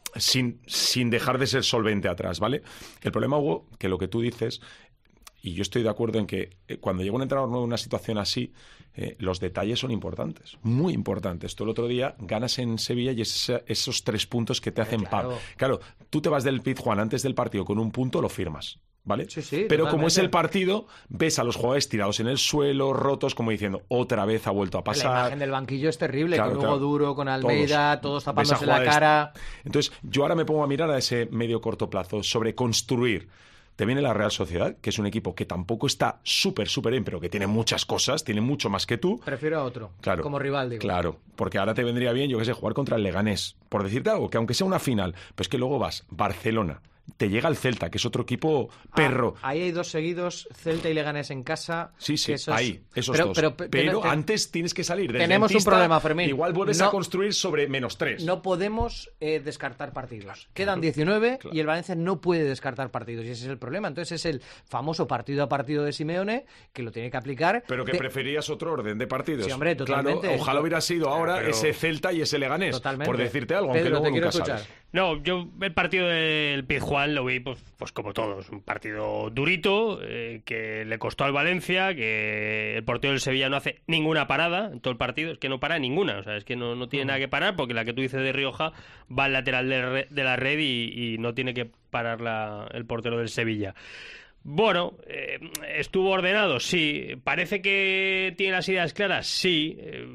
sin dejar de ser solvente atrás, ¿vale? El problema, Hugo, que lo que tú dices, y yo estoy de acuerdo en que cuando llega un entrenador nuevo en una situación así, los detalles son importantes, muy importantes. Tú el otro día ganas en Sevilla y esos 3 puntos que te hacen pam. Claro, tú te vas del Pizjuán antes del partido con un punto, lo firmas, ¿vale? Sí, pero totalmente. Como es el partido, ves a los jugadores tirados en el suelo, rotos, como diciendo, otra vez ha vuelto a pasar. La imagen del banquillo es terrible, claro, con Hugo Duro, con Almeida, todos tapándose la jugadores... cara. Entonces, yo ahora me pongo a mirar a ese medio corto plazo sobre construir. Te viene la Real Sociedad, que es un equipo que tampoco está súper bien, pero que tiene muchas cosas, tiene mucho más que tú. Prefiero a otro, claro, como rival, digo. Claro, porque ahora te vendría bien, yo qué sé, jugar contra el Leganés. Por decirte algo, que aunque sea una final, pues que luego vas, Barcelona, te llega el Celta, que es otro equipo perro. Ahí hay 2 seguidos, Celta y Leganés en casa. Sí, esos dos. Pero antes tienes que salir. Tenemos un problema, Fermín. Igual vuelves a construir sobre -3. No podemos descartar partidos. Quedan 19 y el Valencia no puede descartar partidos. Y ese es el problema. Entonces es el famoso partido a partido de Simeone que lo tiene que aplicar. Pero que preferías otro orden de partidos. Sí, hombre, totalmente. Claro, ojalá hubiera sido ahora ese Celta y ese Leganés. Totalmente. Por decirte algo, Pedro, aunque luego nunca sabes. No, yo el partido del Pizjuán lo vi pues como todos, un partido durito, que le costó al Valencia, que el portero del Sevilla no hace ninguna parada en todo el partido, es que no para ninguna, o sea, es que no tiene nada que parar, porque la que tú dices de Rioja va al lateral de la red y no tiene que parar el portero del Sevilla. Bueno, estuvo ordenado, sí. Parece que tiene las ideas claras, sí.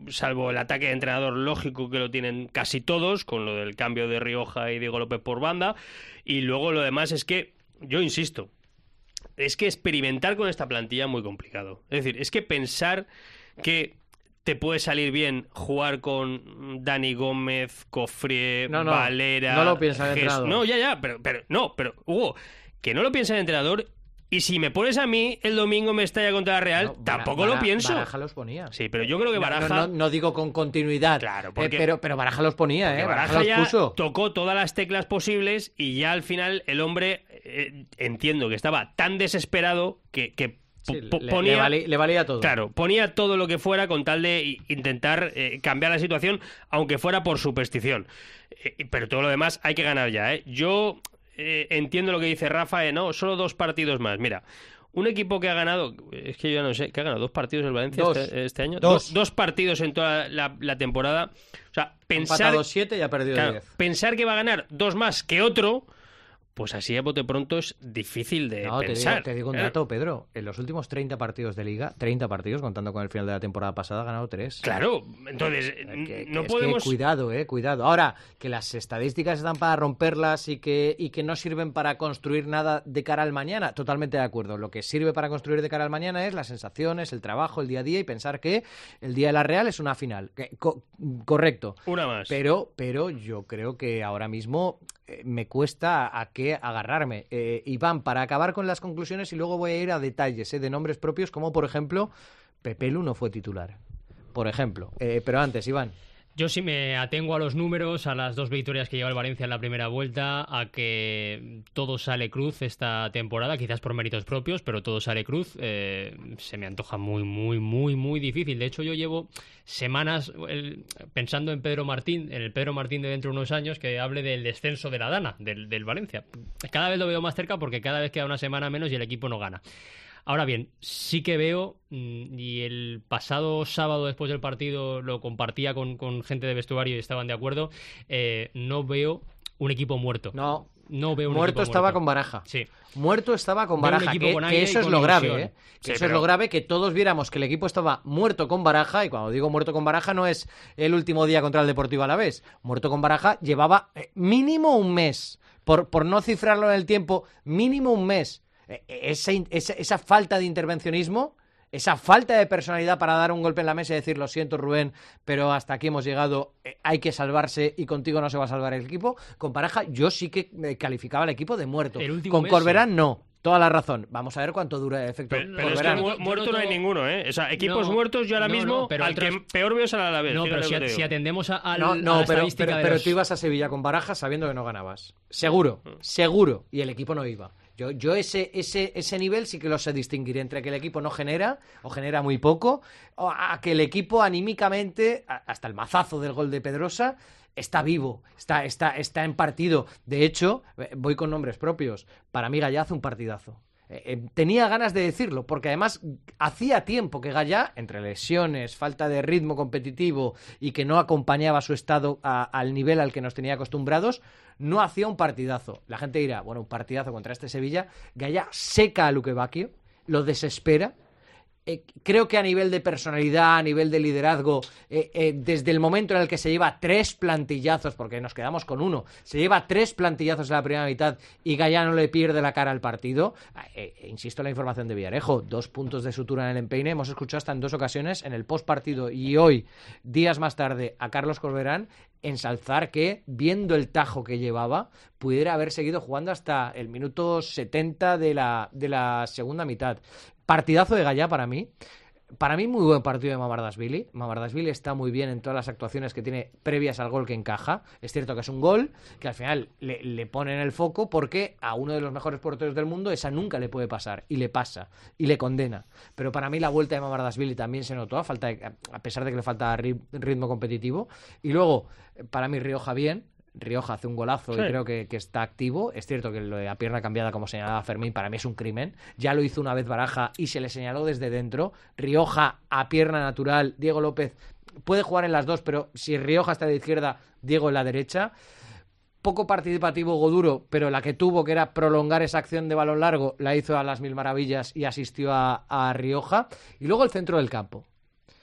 salvo el ataque de entrenador lógico que lo tienen casi todos, con lo del cambio de Rioja y Diego López por banda, y luego lo demás es que, yo insisto, es que experimentar con esta plantilla es muy complicado. Es decir, es que pensar que te puede salir bien jugar con Dani Gómez, Cofré, Valera... No lo piensa el entrenador. No, pero Hugo, que no lo piensa el entrenador. Y si me pones a mí el domingo me estalla contra la Real, tampoco lo pienso. Baraja los ponía. Sí, pero yo creo que Baraja... No digo con continuidad, claro, pero Baraja los ponía, Baraja ya los puso. Tocó todas las teclas posibles y ya al final el hombre, entiendo que estaba tan desesperado que ponía... Le valía todo. Claro, ponía todo lo que fuera con tal de intentar cambiar la situación, aunque fuera por superstición. Pero todo lo demás hay que ganar ya, Yo... entiendo lo que dice Rafa, no, solo 2 partidos más. Mira, un equipo que ha ganado, es que yo no sé, que ha ganado 2 partidos el Valencia este año. 2 partidos en toda la temporada. O sea, pensar... Empatado 7 y ha perdido 10. Pensar que va a ganar 2 más que otro, pues así a bote pronto es difícil de pensar. Te digo un dato, Pedro. En los últimos 30 partidos de Liga, 30 partidos, contando con el final de la temporada pasada, ha ganado 3. Claro, entonces no podemos... cuidado. Ahora, que las estadísticas están para romperlas y que no sirven para construir nada de cara al mañana, totalmente de acuerdo. Lo que sirve para construir de cara al mañana es las sensaciones, el trabajo, el día a día y pensar que el día de la Real es una final. Correcto. Una más. Pero yo creo que ahora mismo... me cuesta a qué agarrarme. Iván, para acabar con las conclusiones y luego voy a ir a detalles de nombres propios, como por ejemplo, Pepelu no fue titular. Por ejemplo. Pero antes, Iván. Yo sí me atengo a los números, a las 2 victorias que lleva el Valencia en la primera vuelta, a que todo sale cruz esta temporada, quizás por méritos propios, pero todo sale cruz. Se me antoja muy difícil. De hecho, yo llevo semanas pensando en Pedro Martín, en el Pedro Martín de dentro de unos años, que hable del descenso de la Dana, del Valencia. Cada vez lo veo más cerca porque cada vez queda una semana menos y el equipo no gana. Ahora bien, sí que veo, y el pasado sábado después del partido lo compartía con gente de vestuario y estaban de acuerdo, no veo un equipo muerto. No veo un muerto equipo estaba muerto. con Baraja. Sí. Muerto estaba con Baraja, que eso es lo grave, Que eso es lo grave, que todos viéramos que el equipo estaba muerto con Baraja, y cuando digo muerto con Baraja no es el último día contra el Deportivo Alavés. Muerto con Baraja llevaba mínimo un mes, por no cifrarlo en el tiempo, mínimo un mes. Esa falta de intervencionismo, esa falta de personalidad para dar un golpe en la mesa y decir, lo siento Rubén, pero hasta aquí hemos llegado, hay que salvarse y contigo no se va a salvar el equipo. Con Baraja yo sí que calificaba al equipo de muerto. Con Corberán no. Toda la razón. Vamos a ver cuánto dura el efecto. Pero es que muerto no hay ninguno, O sea, equipos muertos yo ahora mismo, pero al que peor veo es al Alavés. No, pero si atendemos a la estadística de pero tú ibas a Sevilla con Baraja sabiendo que no ganabas. Seguro. Y el equipo no iba. Yo ese nivel sí que lo sé distinguir entre que el equipo no genera, o genera muy poco, o a que el equipo anímicamente, hasta el mazazo del gol de Pedrosa, está vivo, está en partido. De hecho, voy con nombres propios. Para mí Gallá hace un partidazo. Tenía ganas de decirlo, porque además hacía tiempo que Gallá, entre lesiones, falta de ritmo competitivo y que no acompañaba su estado al nivel al que nos tenía acostumbrados, no hacía un partidazo. La gente dirá, bueno, un partidazo contra este Sevilla. Gallá seca a Luque Bacchio, lo desespera. Creo que a nivel de personalidad, a nivel de liderazgo, desde el momento en el que se lleva 3 plantillazos, porque nos quedamos con uno, se lleva 3 plantillazos en la primera mitad y Gallá no le pierde la cara al partido. Insisto en la información de Villarejo, 2 puntos de sutura en el empeine. Hemos escuchado hasta en 2 ocasiones, en el postpartido y hoy, días más tarde, a Carlos Corberán ensalzar que, viendo el tajo que llevaba, pudiera haber seguido jugando hasta el minuto 70 de la segunda mitad. Partidazo de Gallá para mí. Para mí muy buen partido de Mamardashvili. Mamardashvili está muy bien en todas las actuaciones que tiene previas al gol que encaja. Es cierto que es un gol que al final le pone en el foco porque a uno de los mejores porteros del mundo esa nunca le puede pasar. Y le pasa. Y le condena. Pero para mí la vuelta de Mamardashvili también se notó, a pesar de que le falta ritmo competitivo. Y luego, para mí Rioja bien. Rioja hace un golazo y creo que está activo. Es cierto que lo de la pierna cambiada, como señalaba Fermín, para mí es un crimen. Ya lo hizo una vez Baraja y se le señaló desde dentro. Rioja a pierna natural, Diego López puede jugar en las dos, pero si Rioja está de izquierda, Diego en la derecha. Poco participativo Goduro, pero la que tuvo, que era prolongar esa acción de balón largo, la hizo a las mil maravillas y asistió a Rioja. Y luego el centro del campo.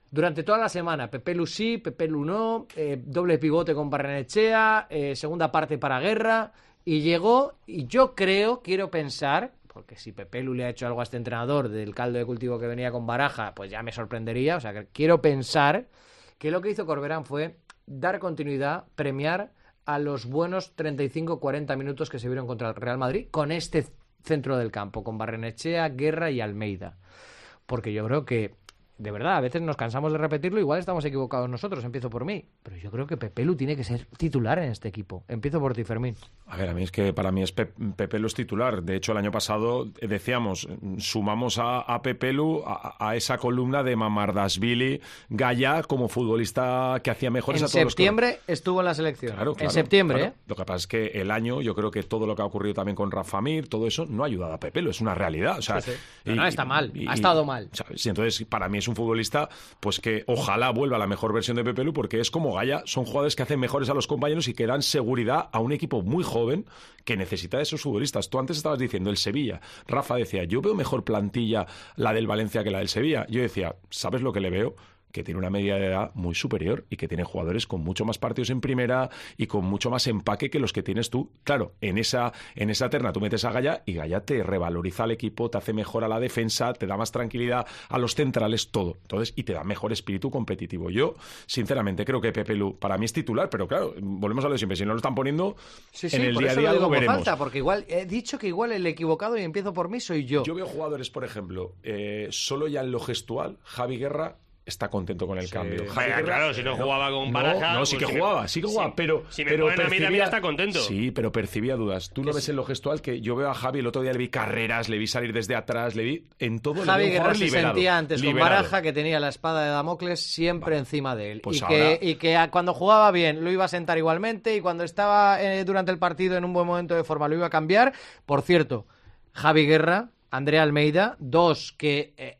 durante toda la semana, Pepelu sí, Pepelu no, doble pivote con Barrenechea, segunda parte para Guerra, y llegó, y yo quiero pensar, porque si Pepelu le ha hecho algo a este entrenador del caldo de cultivo que venía con Baraja, pues ya me sorprendería, o sea, que quiero pensar que lo que hizo Corberán fue dar continuidad, premiar a los buenos 35-40 minutos que se vieron contra el Real Madrid con este centro del campo, con Barrenechea, Guerra y Almeida. Porque yo creo que, de verdad, a veces nos cansamos de repetirlo, igual estamos equivocados nosotros, empiezo por mí, pero yo creo que Pepelu tiene que ser titular en este equipo. Empiezo por ti, Fermín. A ver, a mí es que para mí Pepelu es titular. De hecho, el año pasado decíamos, sumamos a Pepelu a esa columna de Mamardashvili, Gaya, como futbolista que hacía mejores a todos los... En septiembre estuvo en la selección. Claro, en septiembre, claro. Lo que pasa es que el año, yo creo que todo lo que ha ocurrido también con Rafa Mir, todo eso no ha ayudado a Pepelu, es una realidad. O sea, sí. No, está mal, ha estado mal. ¿Sabes? Entonces, para mí es un futbolista pues que ojalá vuelva a la mejor versión de Pepelu, porque es como Gaya, son jugadores que hacen mejores a los compañeros y que dan seguridad a un equipo muy joven que necesita de esos futbolistas. Tú antes estabas diciendo el Sevilla. Rafa decía, yo veo mejor plantilla la del Valencia que la del Sevilla. Yo decía, ¿sabes lo que le veo? Que tiene una media de edad muy superior y que tiene jugadores con mucho más partidos en primera y con mucho más empaque que los que tienes tú. Claro, en esa terna tú metes a Gaya y Gaya te revaloriza al equipo, te hace mejor a la defensa, te da más tranquilidad a los centrales, todo. Entonces, y te da mejor espíritu competitivo. Yo, sinceramente, creo que Pepelu para mí es titular, pero claro, volvemos a lo de siempre. Si no lo están poniendo en el día a día, algo veremos. Falta, porque igual he dicho que igual el equivocado, y empiezo por mí, soy yo. Yo veo jugadores, por ejemplo, solo ya en lo gestual, Javi Guerra está contento con el cambio. Vaya, claro, si no jugaba con Baraja... No, sí que jugaba, pero... Si me ponen a mí también está contento. Sí, pero percibía dudas. Tú lo ves en lo gestual, que yo veo a Javi, el otro día le vi carreras, le vi salir desde atrás, le vi en todo... Javi Guerra se sentía antes con Baraja, que tenía la espada de Damocles siempre encima de él. Pues y que cuando jugaba bien lo iba a sentar igualmente, y cuando estaba durante el partido en un buen momento de forma lo iba a cambiar. Por cierto, Javi Guerra, Andrea Almeida, dos que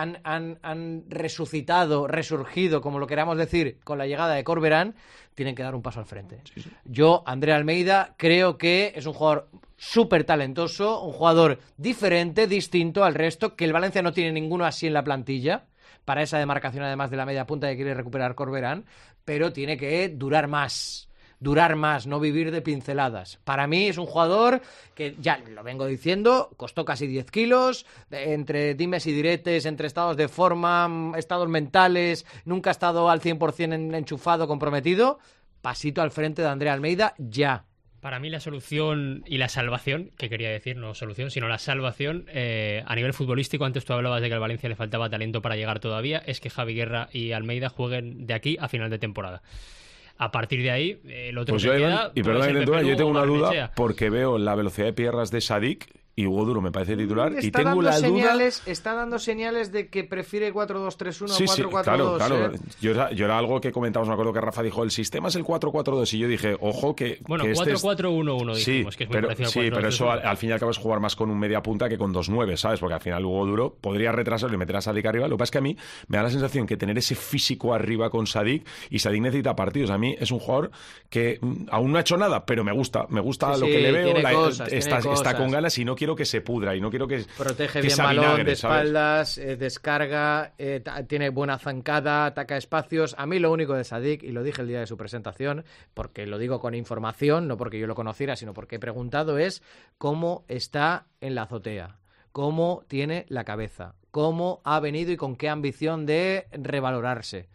han resurgido, como lo queramos decir, con la llegada de Corberán, tienen que dar un paso al frente. Sí. Yo, Andrea Almeida, creo que es un jugador súper talentoso, un jugador diferente, distinto al resto, que el Valencia no tiene ninguno así en la plantilla, para esa demarcación además de la media punta que quiere recuperar Corberán, pero tiene que durar más, no vivir de pinceladas. Para mí es un jugador que, ya lo vengo diciendo, costó casi 10 kilos, entre dimes y diretes, entre estados de forma, estados mentales, nunca ha estado al 100% enchufado, comprometido. Pasito al frente de Andrea Almeida, ya. Para mí la solución y la salvación, que quería decir, no solución, sino la salvación a nivel futbolístico, antes tú hablabas de que al Valencia le faltaba talento para llegar todavía, es que Javi Guerra y Almeida jueguen de aquí a final de temporada. A partir de ahí, el otro pues que queda... Y perdón, yo tengo una duda porque veo la velocidad de piernas de Sadik y Hugo Duro me parece titular y tengo la duda... Está dando señales de que prefiere 4-2-3-1 sí, o 4-4-2. Claro. Yo era algo que comentábamos, me acuerdo que Rafa dijo, el sistema es el 4-4-2 y yo dije, ojo que... Bueno, que 4-4-1-1 dijimos, sí, que es muy parecido al 4-2-3-1. Sí, pero eso al fin y al cabo es jugar más con un media punta que con 2-9, ¿sabes? Porque al final Hugo Duro podría retrasarlo y meter a Sadik arriba. Lo que pasa es que a mí me da la sensación que tener ese físico arriba con Sadik, y Sadik necesita partidos. A mí es un jugador que aún no ha hecho nada, pero me gusta lo que le veo, está con ganas y no quiero que se pudra y no quiero que protege que bien balón de espaldas, descarga, tiene buena zancada, ataca espacios. A mí lo único de Sadik, y lo dije el día de su presentación, porque lo digo con información, no porque yo lo conociera, sino porque he preguntado, es cómo está en la azotea, cómo tiene la cabeza, cómo ha venido y con qué ambición de revalorizarse,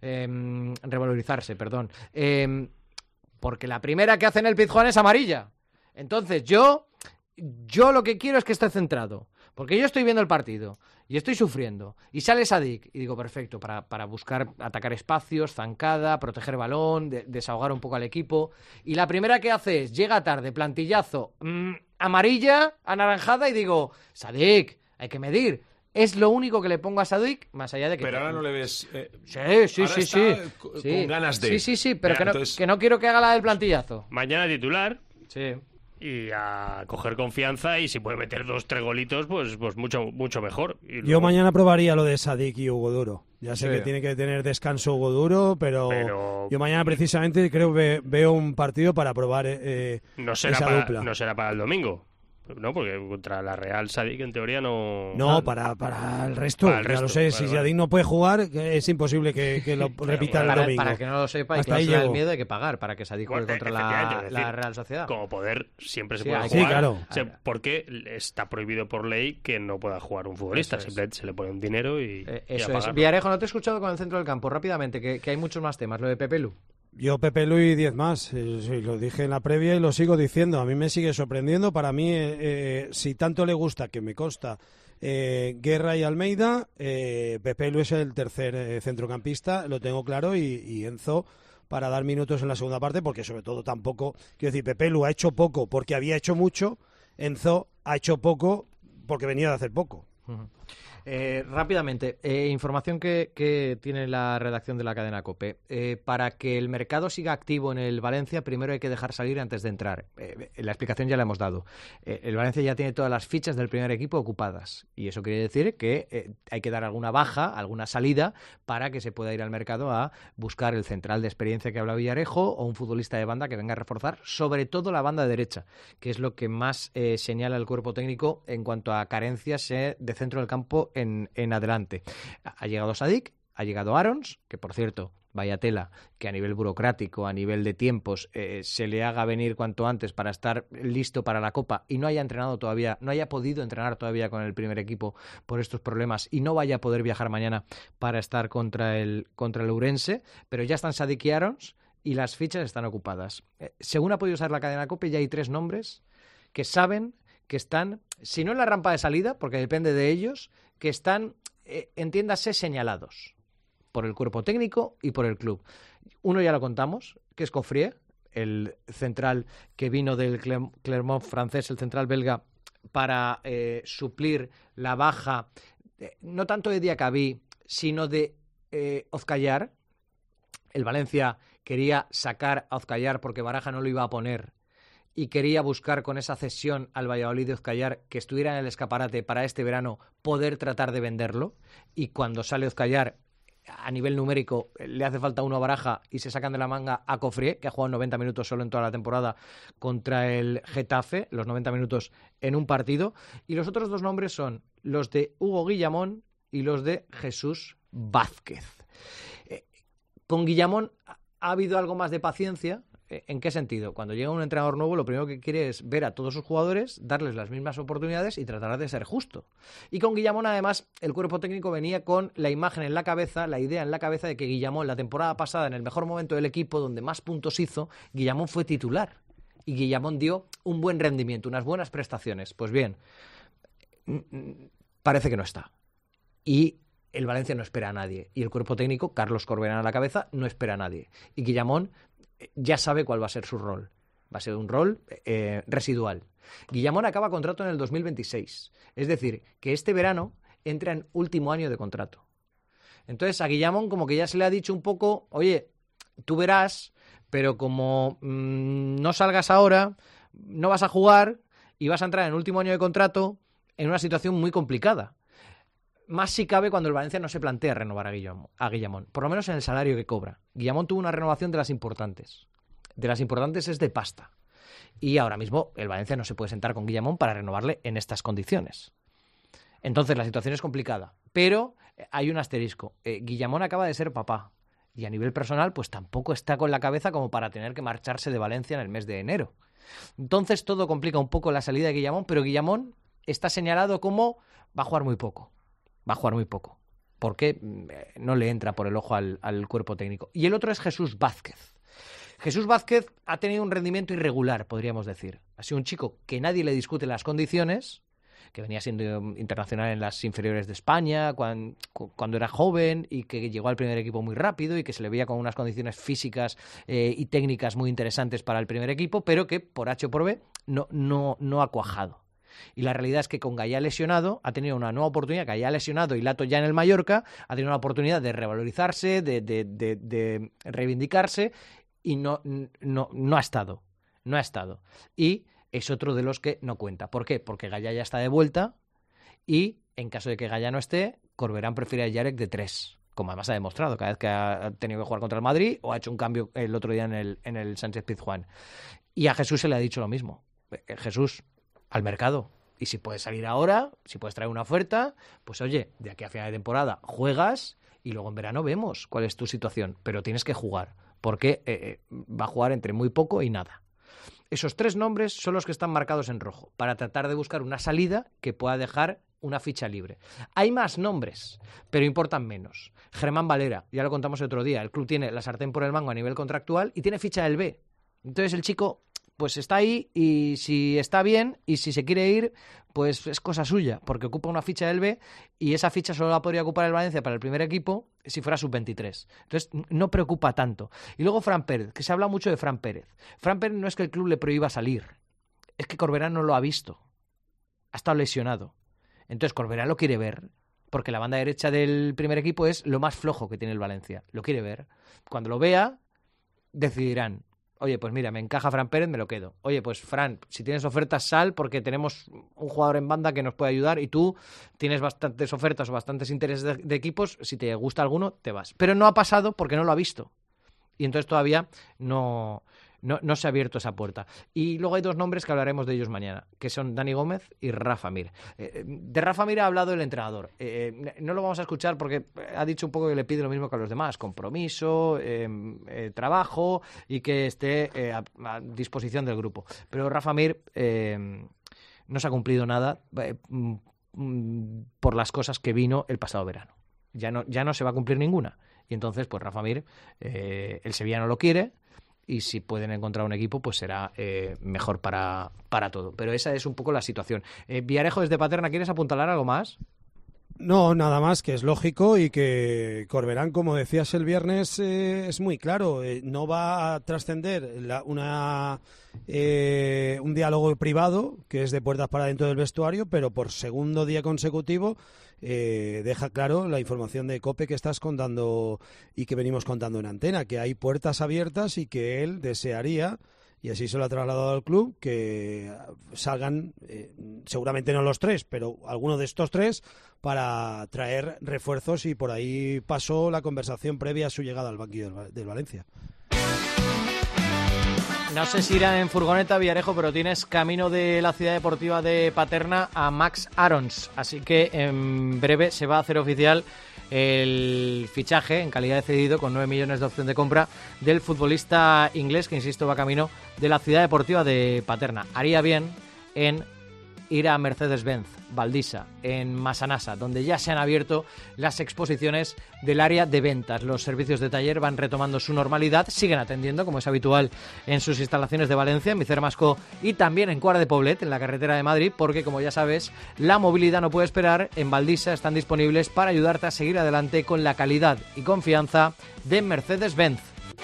porque la primera que hace en el Pizjuán es amarilla. Entonces yo lo que quiero es que esté centrado, porque yo estoy viendo el partido y estoy sufriendo, y sale Sadik y digo, perfecto, para buscar atacar espacios, zancada, proteger balón, desahogar un poco al equipo, y la primera que hace es, llega tarde, plantillazo, amarilla, anaranjada, y digo, Sadik, hay que medir. Es lo único que le pongo a Sadik, más allá de que... Pero ahora no le ves... Sí. Con ganas de... Sí, pero que no quiero que haga la del plantillazo. Mañana titular. Sí. Y a coger confianza, y si puede meter 2-3 golitos, pues mucho mejor. Y luego... Yo mañana probaría lo de Sadik y Hugo Duro. Ya sé que tiene que tener descanso Hugo Duro, pero yo mañana precisamente creo que veo un partido para probar esa dupla. No será para el domingo. No, porque contra la Real Sadik en teoría no... No, para el resto. Para el resto, ya lo sé, si Sadik no puede jugar, es imposible que lo repita el domingo. Para que no lo sepa, hay cláusula del miedo, hay que pagar para que Sadik juegue contra la Real Sociedad. Como poder siempre se puede jugar. Sí, claro. O sea, porque está prohibido por ley que no pueda jugar un futbolista. Simplemente se le pone un dinero y eso es. Villarejo, no te he escuchado con el centro del campo, rápidamente, que hay muchos más temas. Lo de Pepe Lu. Yo, Pepe Lu y 10 más, lo dije en la previa y lo sigo diciendo. A mí me sigue sorprendiendo. Para mí, si tanto le gusta, que me consta, Guerra y Almeida, Pepe Lu es el tercer centrocampista, lo tengo claro, y Enzo para dar minutos en la segunda parte, porque sobre todo tampoco, quiero decir, Pepe Lu ha hecho poco porque había hecho mucho, Enzo ha hecho poco porque venía de hacer poco. Uh-huh. Rápidamente, información que tiene la redacción de la cadena COPE. Para que el mercado siga activo en el Valencia, primero hay que dejar salir antes de entrar. La explicación ya la hemos dado. El Valencia ya tiene todas las fichas del primer equipo ocupadas, y eso quiere decir que hay que dar alguna baja, alguna salida, para que se pueda ir al mercado a buscar el central de experiencia que habla Villarejo o un futbolista de banda que venga a reforzar, sobre todo la banda derecha, que es lo que más señala el cuerpo técnico en cuanto a carencias de centro del campo en adelante. Ha llegado Sadik, ha llegado Arons, que por cierto, vaya tela, que a nivel burocrático, a nivel de tiempos, se le haga venir cuanto antes para estar listo para la Copa y no haya entrenado todavía, no haya podido entrenar todavía con el primer equipo por estos problemas y no vaya a poder viajar mañana para estar contra el Ourense, pero ya están Sadik y Arons y las fichas están ocupadas. Según ha podido usar la cadena COPE, ya hay 3 nombres que saben que están, si no en la rampa de salida, porque depende de ellos, que están, entiéndase, señalados por el cuerpo técnico y por el club. Uno ya lo contamos, que es Coffrier, el central que vino del Clermont francés, el central belga, para suplir la baja, no tanto de Diacabí, sino de Ozcayar. El Valencia quería sacar a Ozcayar porque Baraja no lo iba a poner, y quería buscar con esa cesión al Valladolid de Ozcayar, que estuviera en el escaparate para este verano, poder tratar de venderlo, y cuando sale Ozcayar, a nivel numérico, le hace falta uno a Baraja y se sacan de la manga a Coffrier, que ha jugado 90 minutos solo en toda la temporada contra el Getafe, los 90 minutos en un partido, y los otros 2 nombres son los de Hugo Guillamón y los de Jesús Vázquez. Con Guillamón ha habido algo más de paciencia. ¿En qué sentido? Cuando llega un entrenador nuevo, lo primero que quiere es ver a todos sus jugadores, darles las mismas oportunidades y tratar de ser justo. Y con Guillamón, además, el cuerpo técnico venía con la imagen en la cabeza, la idea en la cabeza de que Guillamón, la temporada pasada, en el mejor momento del equipo, donde más puntos hizo, Guillamón fue titular. Y Guillamón dio un buen rendimiento, unas buenas prestaciones. Pues bien, parece que no está. Y el Valencia no espera a nadie. Y el cuerpo técnico, Carlos Corberán a la cabeza, no espera a nadie. Y Guillamón ya sabe cuál va a ser su rol. Va a ser un rol residual. Guillamón acaba contrato en el 2026. Es decir, que este verano entra en último año de contrato. Entonces a Guillamón como que ya se le ha dicho un poco, oye, tú verás, pero como no salgas ahora, no vas a jugar y vas a entrar en último año de contrato en una situación muy complicada. Más si cabe cuando el Valencia no se plantea renovar a Guillamón, por lo menos en el salario que cobra. Guillamón tuvo una renovación de las importantes. De las importantes es de pasta. Y ahora mismo el Valencia no se puede sentar con Guillamón para renovarle en estas condiciones. Entonces la situación es complicada. Pero hay un asterisco. Guillamón acaba de ser papá. Y a nivel personal pues tampoco está con la cabeza como para tener que marcharse de Valencia en el mes de enero. Entonces todo complica un poco la salida de Guillamón, pero Guillamón está señalado como va a jugar muy poco. Va a jugar muy poco, porque no le entra por el ojo al cuerpo técnico. Y el otro es Jesús Vázquez. Jesús Vázquez ha tenido un rendimiento irregular, podríamos decir. Ha sido un chico que nadie le discute las condiciones, que venía siendo internacional en las inferiores de España cuando era joven y que llegó al primer equipo muy rápido y que se le veía con unas condiciones físicas y técnicas muy interesantes para el primer equipo, pero que por H o por B no ha cuajado. Y la realidad es que con Gallá lesionado ha tenido una nueva oportunidad, Gallá lesionado y Lato ya en el Mallorca, ha tenido una oportunidad de revalorizarse, de reivindicarse y no ha estado. No ha estado. Y es otro de los que no cuenta. ¿Por qué? Porque Gallá ya está de vuelta y en caso de que Gallá no esté, Corberán prefiere a Yarek de 3, como además ha demostrado cada vez que ha tenido que jugar contra el Madrid o ha hecho un cambio el otro día en el Sánchez Pizjuán. Y a Jesús se le ha dicho lo mismo. Jesús, al mercado. Y si puedes salir ahora, si puedes traer una oferta, pues oye, de aquí a final de temporada juegas y luego en verano vemos cuál es tu situación. Pero tienes que jugar, porque va a jugar entre muy poco y nada. Esos 3 nombres son los que están marcados en rojo, para tratar de buscar una salida que pueda dejar una ficha libre. Hay más nombres, pero importan menos. Germán Valera, ya lo contamos el otro día, el club tiene la sartén por el mango a nivel contractual y tiene ficha del B. Entonces el chico pues está ahí y si está bien y si se quiere ir, pues es cosa suya, porque ocupa una ficha del B y esa ficha solo la podría ocupar el Valencia para el primer equipo si fuera sub-23. Entonces no preocupa tanto. Y luego Fran Pérez, que se habla mucho de Fran Pérez. Fran Pérez no es que el club le prohíba salir, es que Corberán no lo ha visto. Ha estado lesionado. Entonces Corberán lo quiere ver, porque la banda derecha del primer equipo es lo más flojo que tiene el Valencia. Lo quiere ver. Cuando lo vea, decidirán. Oye, pues mira, me encaja Fran Pérez, me lo quedo. Oye, pues Fran, si tienes ofertas, sal, porque tenemos un jugador en banda que nos puede ayudar y tú tienes bastantes ofertas o bastantes intereses de equipos, si te gusta alguno, te vas. Pero no ha pasado porque no lo ha visto. Y entonces todavía no se ha abierto esa puerta. Y luego hay 2 nombres que hablaremos de ellos mañana, que son Dani Gómez y Rafa Mir. De Rafa Mir ha hablado el entrenador. No lo vamos a escuchar porque ha dicho un poco que le pide lo mismo que a los demás. Compromiso, trabajo y que esté a disposición del grupo. Pero Rafa Mir no se ha cumplido nada por las cosas que vino el pasado verano. Ya no se va a cumplir ninguna. Y entonces, pues Rafa Mir, el Sevilla no lo quiere. Y si pueden encontrar un equipo, pues será mejor para todo. Pero esa es un poco la situación. Villarejo, desde Paterna, ¿quieres apuntalar algo más? No, nada más, que es lógico y que Corberán, como decías el viernes, es muy claro. No va a trascender un diálogo privado, que es de puertas para dentro del vestuario, pero por segundo día consecutivo deja claro la información de COPE que estás contando y que venimos contando en antena, que hay puertas abiertas y que él desearía, y así se lo ha trasladado al club, que salgan, seguramente no los 3, pero alguno de estos 3, para traer refuerzos, y por ahí pasó la conversación previa a su llegada al banquillo del Valencia. No sé si irán en furgoneta, Villarejo, pero tienes camino de la ciudad deportiva de Paterna a Max Arons, así que en breve se va a hacer oficial el fichaje en calidad de cedido con 9 millones de opción de compra del futbolista inglés, que insisto va camino de la ciudad deportiva de Paterna. Haría bien en ir a Mercedes-Benz, Valdisa, en Massanassa, donde ya se han abierto las exposiciones del área de ventas. Los servicios de taller van retomando su normalidad, siguen atendiendo, como es habitual, en sus instalaciones de Valencia, en Micer Mascó y también en Cuart de Poblet, en la carretera de Madrid, porque, como ya sabes, la movilidad no puede esperar. En Valdisa están disponibles para ayudarte a seguir adelante con la calidad y confianza de Mercedes-Benz.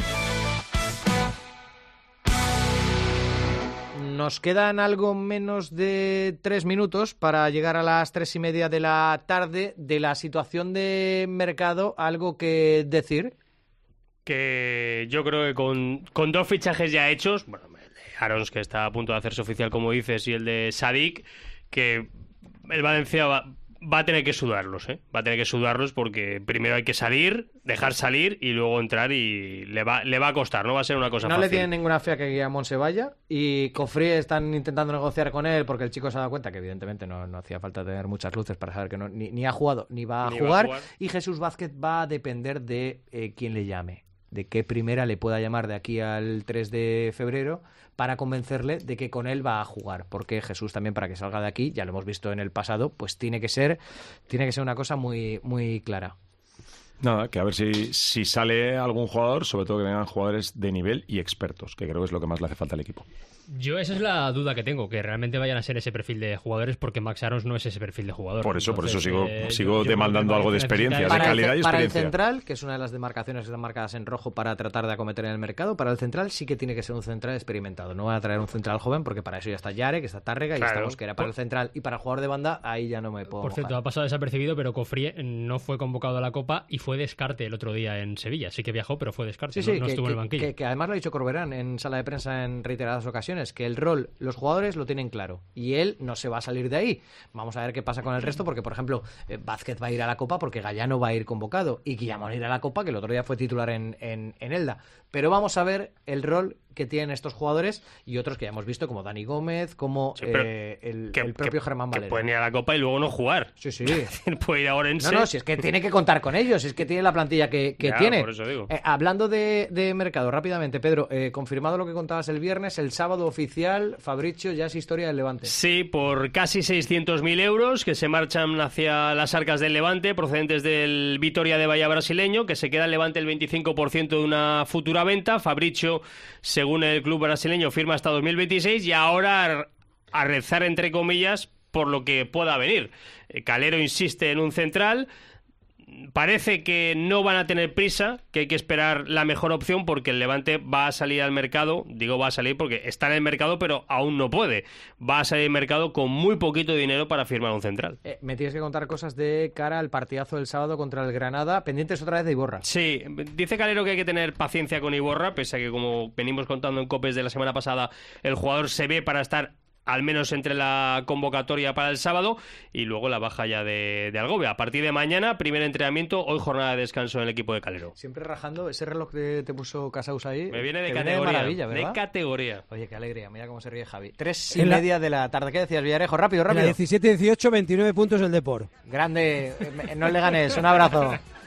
Nos quedan algo menos de 3 minutos para llegar a las 3:30 de la tarde. De la situación de mercado, ¿algo que decir? Que yo creo que con 2 fichajes ya hechos, bueno, el de Arons, que está a punto de hacerse oficial, como dices, y el de Sadik, que el Valencia va a tener que sudarlos, ¿eh? Va a tener que sudarlos, porque primero hay que salir, dejar salir y luego entrar, y le va a costar, no va a ser una cosa fácil. No le tienen ninguna fe a que Guillamón se vaya, y Cofré están intentando negociar con él porque el chico se ha dado cuenta que evidentemente no hacía falta tener muchas luces para saber que ni ha jugado ni va a jugar, y Jesús Vázquez va a depender de quién le llame, de qué primera le pueda llamar de aquí al 3 de febrero para convencerle de que con él va a jugar, porque Jesús también, para que salga de aquí, ya lo hemos visto en el pasado, pues tiene que ser una cosa muy, muy clara. Nada, que a ver si sale algún jugador, sobre todo que vengan jugadores de nivel y expertos, que creo que es lo que más le hace falta al equipo. Yo esa es la duda que tengo, que realmente vayan a ser ese perfil de jugadores, porque Max Arons no es ese perfil de jugador. Por eso sigo demandando algo de experiencia, de calidad y experiencia. Para el central, que es una de las demarcaciones que están marcadas en rojo para tratar de acometer en el mercado, para el central sí que tiene que ser un central experimentado. No van a traer un central joven, porque para eso ya está Yare, que está Tárrega, y estamos que era para el central, y para el jugador de banda, ahí ya no me puedo Por cierto, ha pasado desapercibido, pero Cofré no fue convocado a la Copa y fue fue descarte el otro día en Sevilla. Sí que viajó, pero fue descarte, sí, no estuvo en el banquillo. Que además lo ha dicho Corberán en sala de prensa en reiteradas ocasiones, que el rol, los jugadores lo tienen claro y él no se va a salir de ahí. Vamos a ver qué pasa con el resto, porque por ejemplo Vázquez va a ir a la Copa porque Gallano va a ir convocado y Guillamón irá a la Copa, que el otro día fue titular en Elda. Pero vamos a ver el rol que tienen estos jugadores y otros que ya hemos visto, como Dani Gómez, como el propio Germán Valera. Que pueden ir a la Copa y luego no jugar. Sí. Puede ir a Orense. No, si es que tiene que contar con ellos, si es que tiene la plantilla que tiene. Por eso digo. Hablando de mercado, rápidamente, Pedro, confirmado lo que contabas el viernes, el sábado oficial, Fabricio ya es historia del Levante. Sí, por casi 600.000 euros que se marchan hacia las arcas del Levante, procedentes del Vitória de Bahía brasileño, que se queda el Levante el 25% de una futura venta. Fabricio, según el club brasileño, firma hasta 2026 y ahora a rezar, entre comillas, por lo que pueda venir. Calero insiste en un central. Parece que no van a tener prisa, que hay que esperar la mejor opción porque el Levante va a salir al mercado. Digo va a salir porque está en el mercado pero aún no puede. Va a salir al mercado con muy poquito dinero para firmar un central. Me tienes que contar cosas de cara al partidazo del sábado contra el Granada, pendientes otra vez de Iborra. Sí, dice Calero que hay que tener paciencia con Iborra, pese a que, como venimos contando en Copes de la semana pasada, el jugador se ve para estar al menos entre la convocatoria para el sábado y luego la baja ya de Algovia. A partir de mañana, primer entrenamiento, hoy jornada de descanso en el equipo de Calero. Siempre rajando, ese reloj que te puso Casaus ahí. Me viene de categoría. De maravilla, ¿verdad? De categoría. Oye, qué alegría, mira cómo se ríe Javi. 3:30 de la tarde. ¿Qué decías, Villarejo? Rápido. 17-18, 29 puntos el Depor. Grande, no le ganes, un abrazo.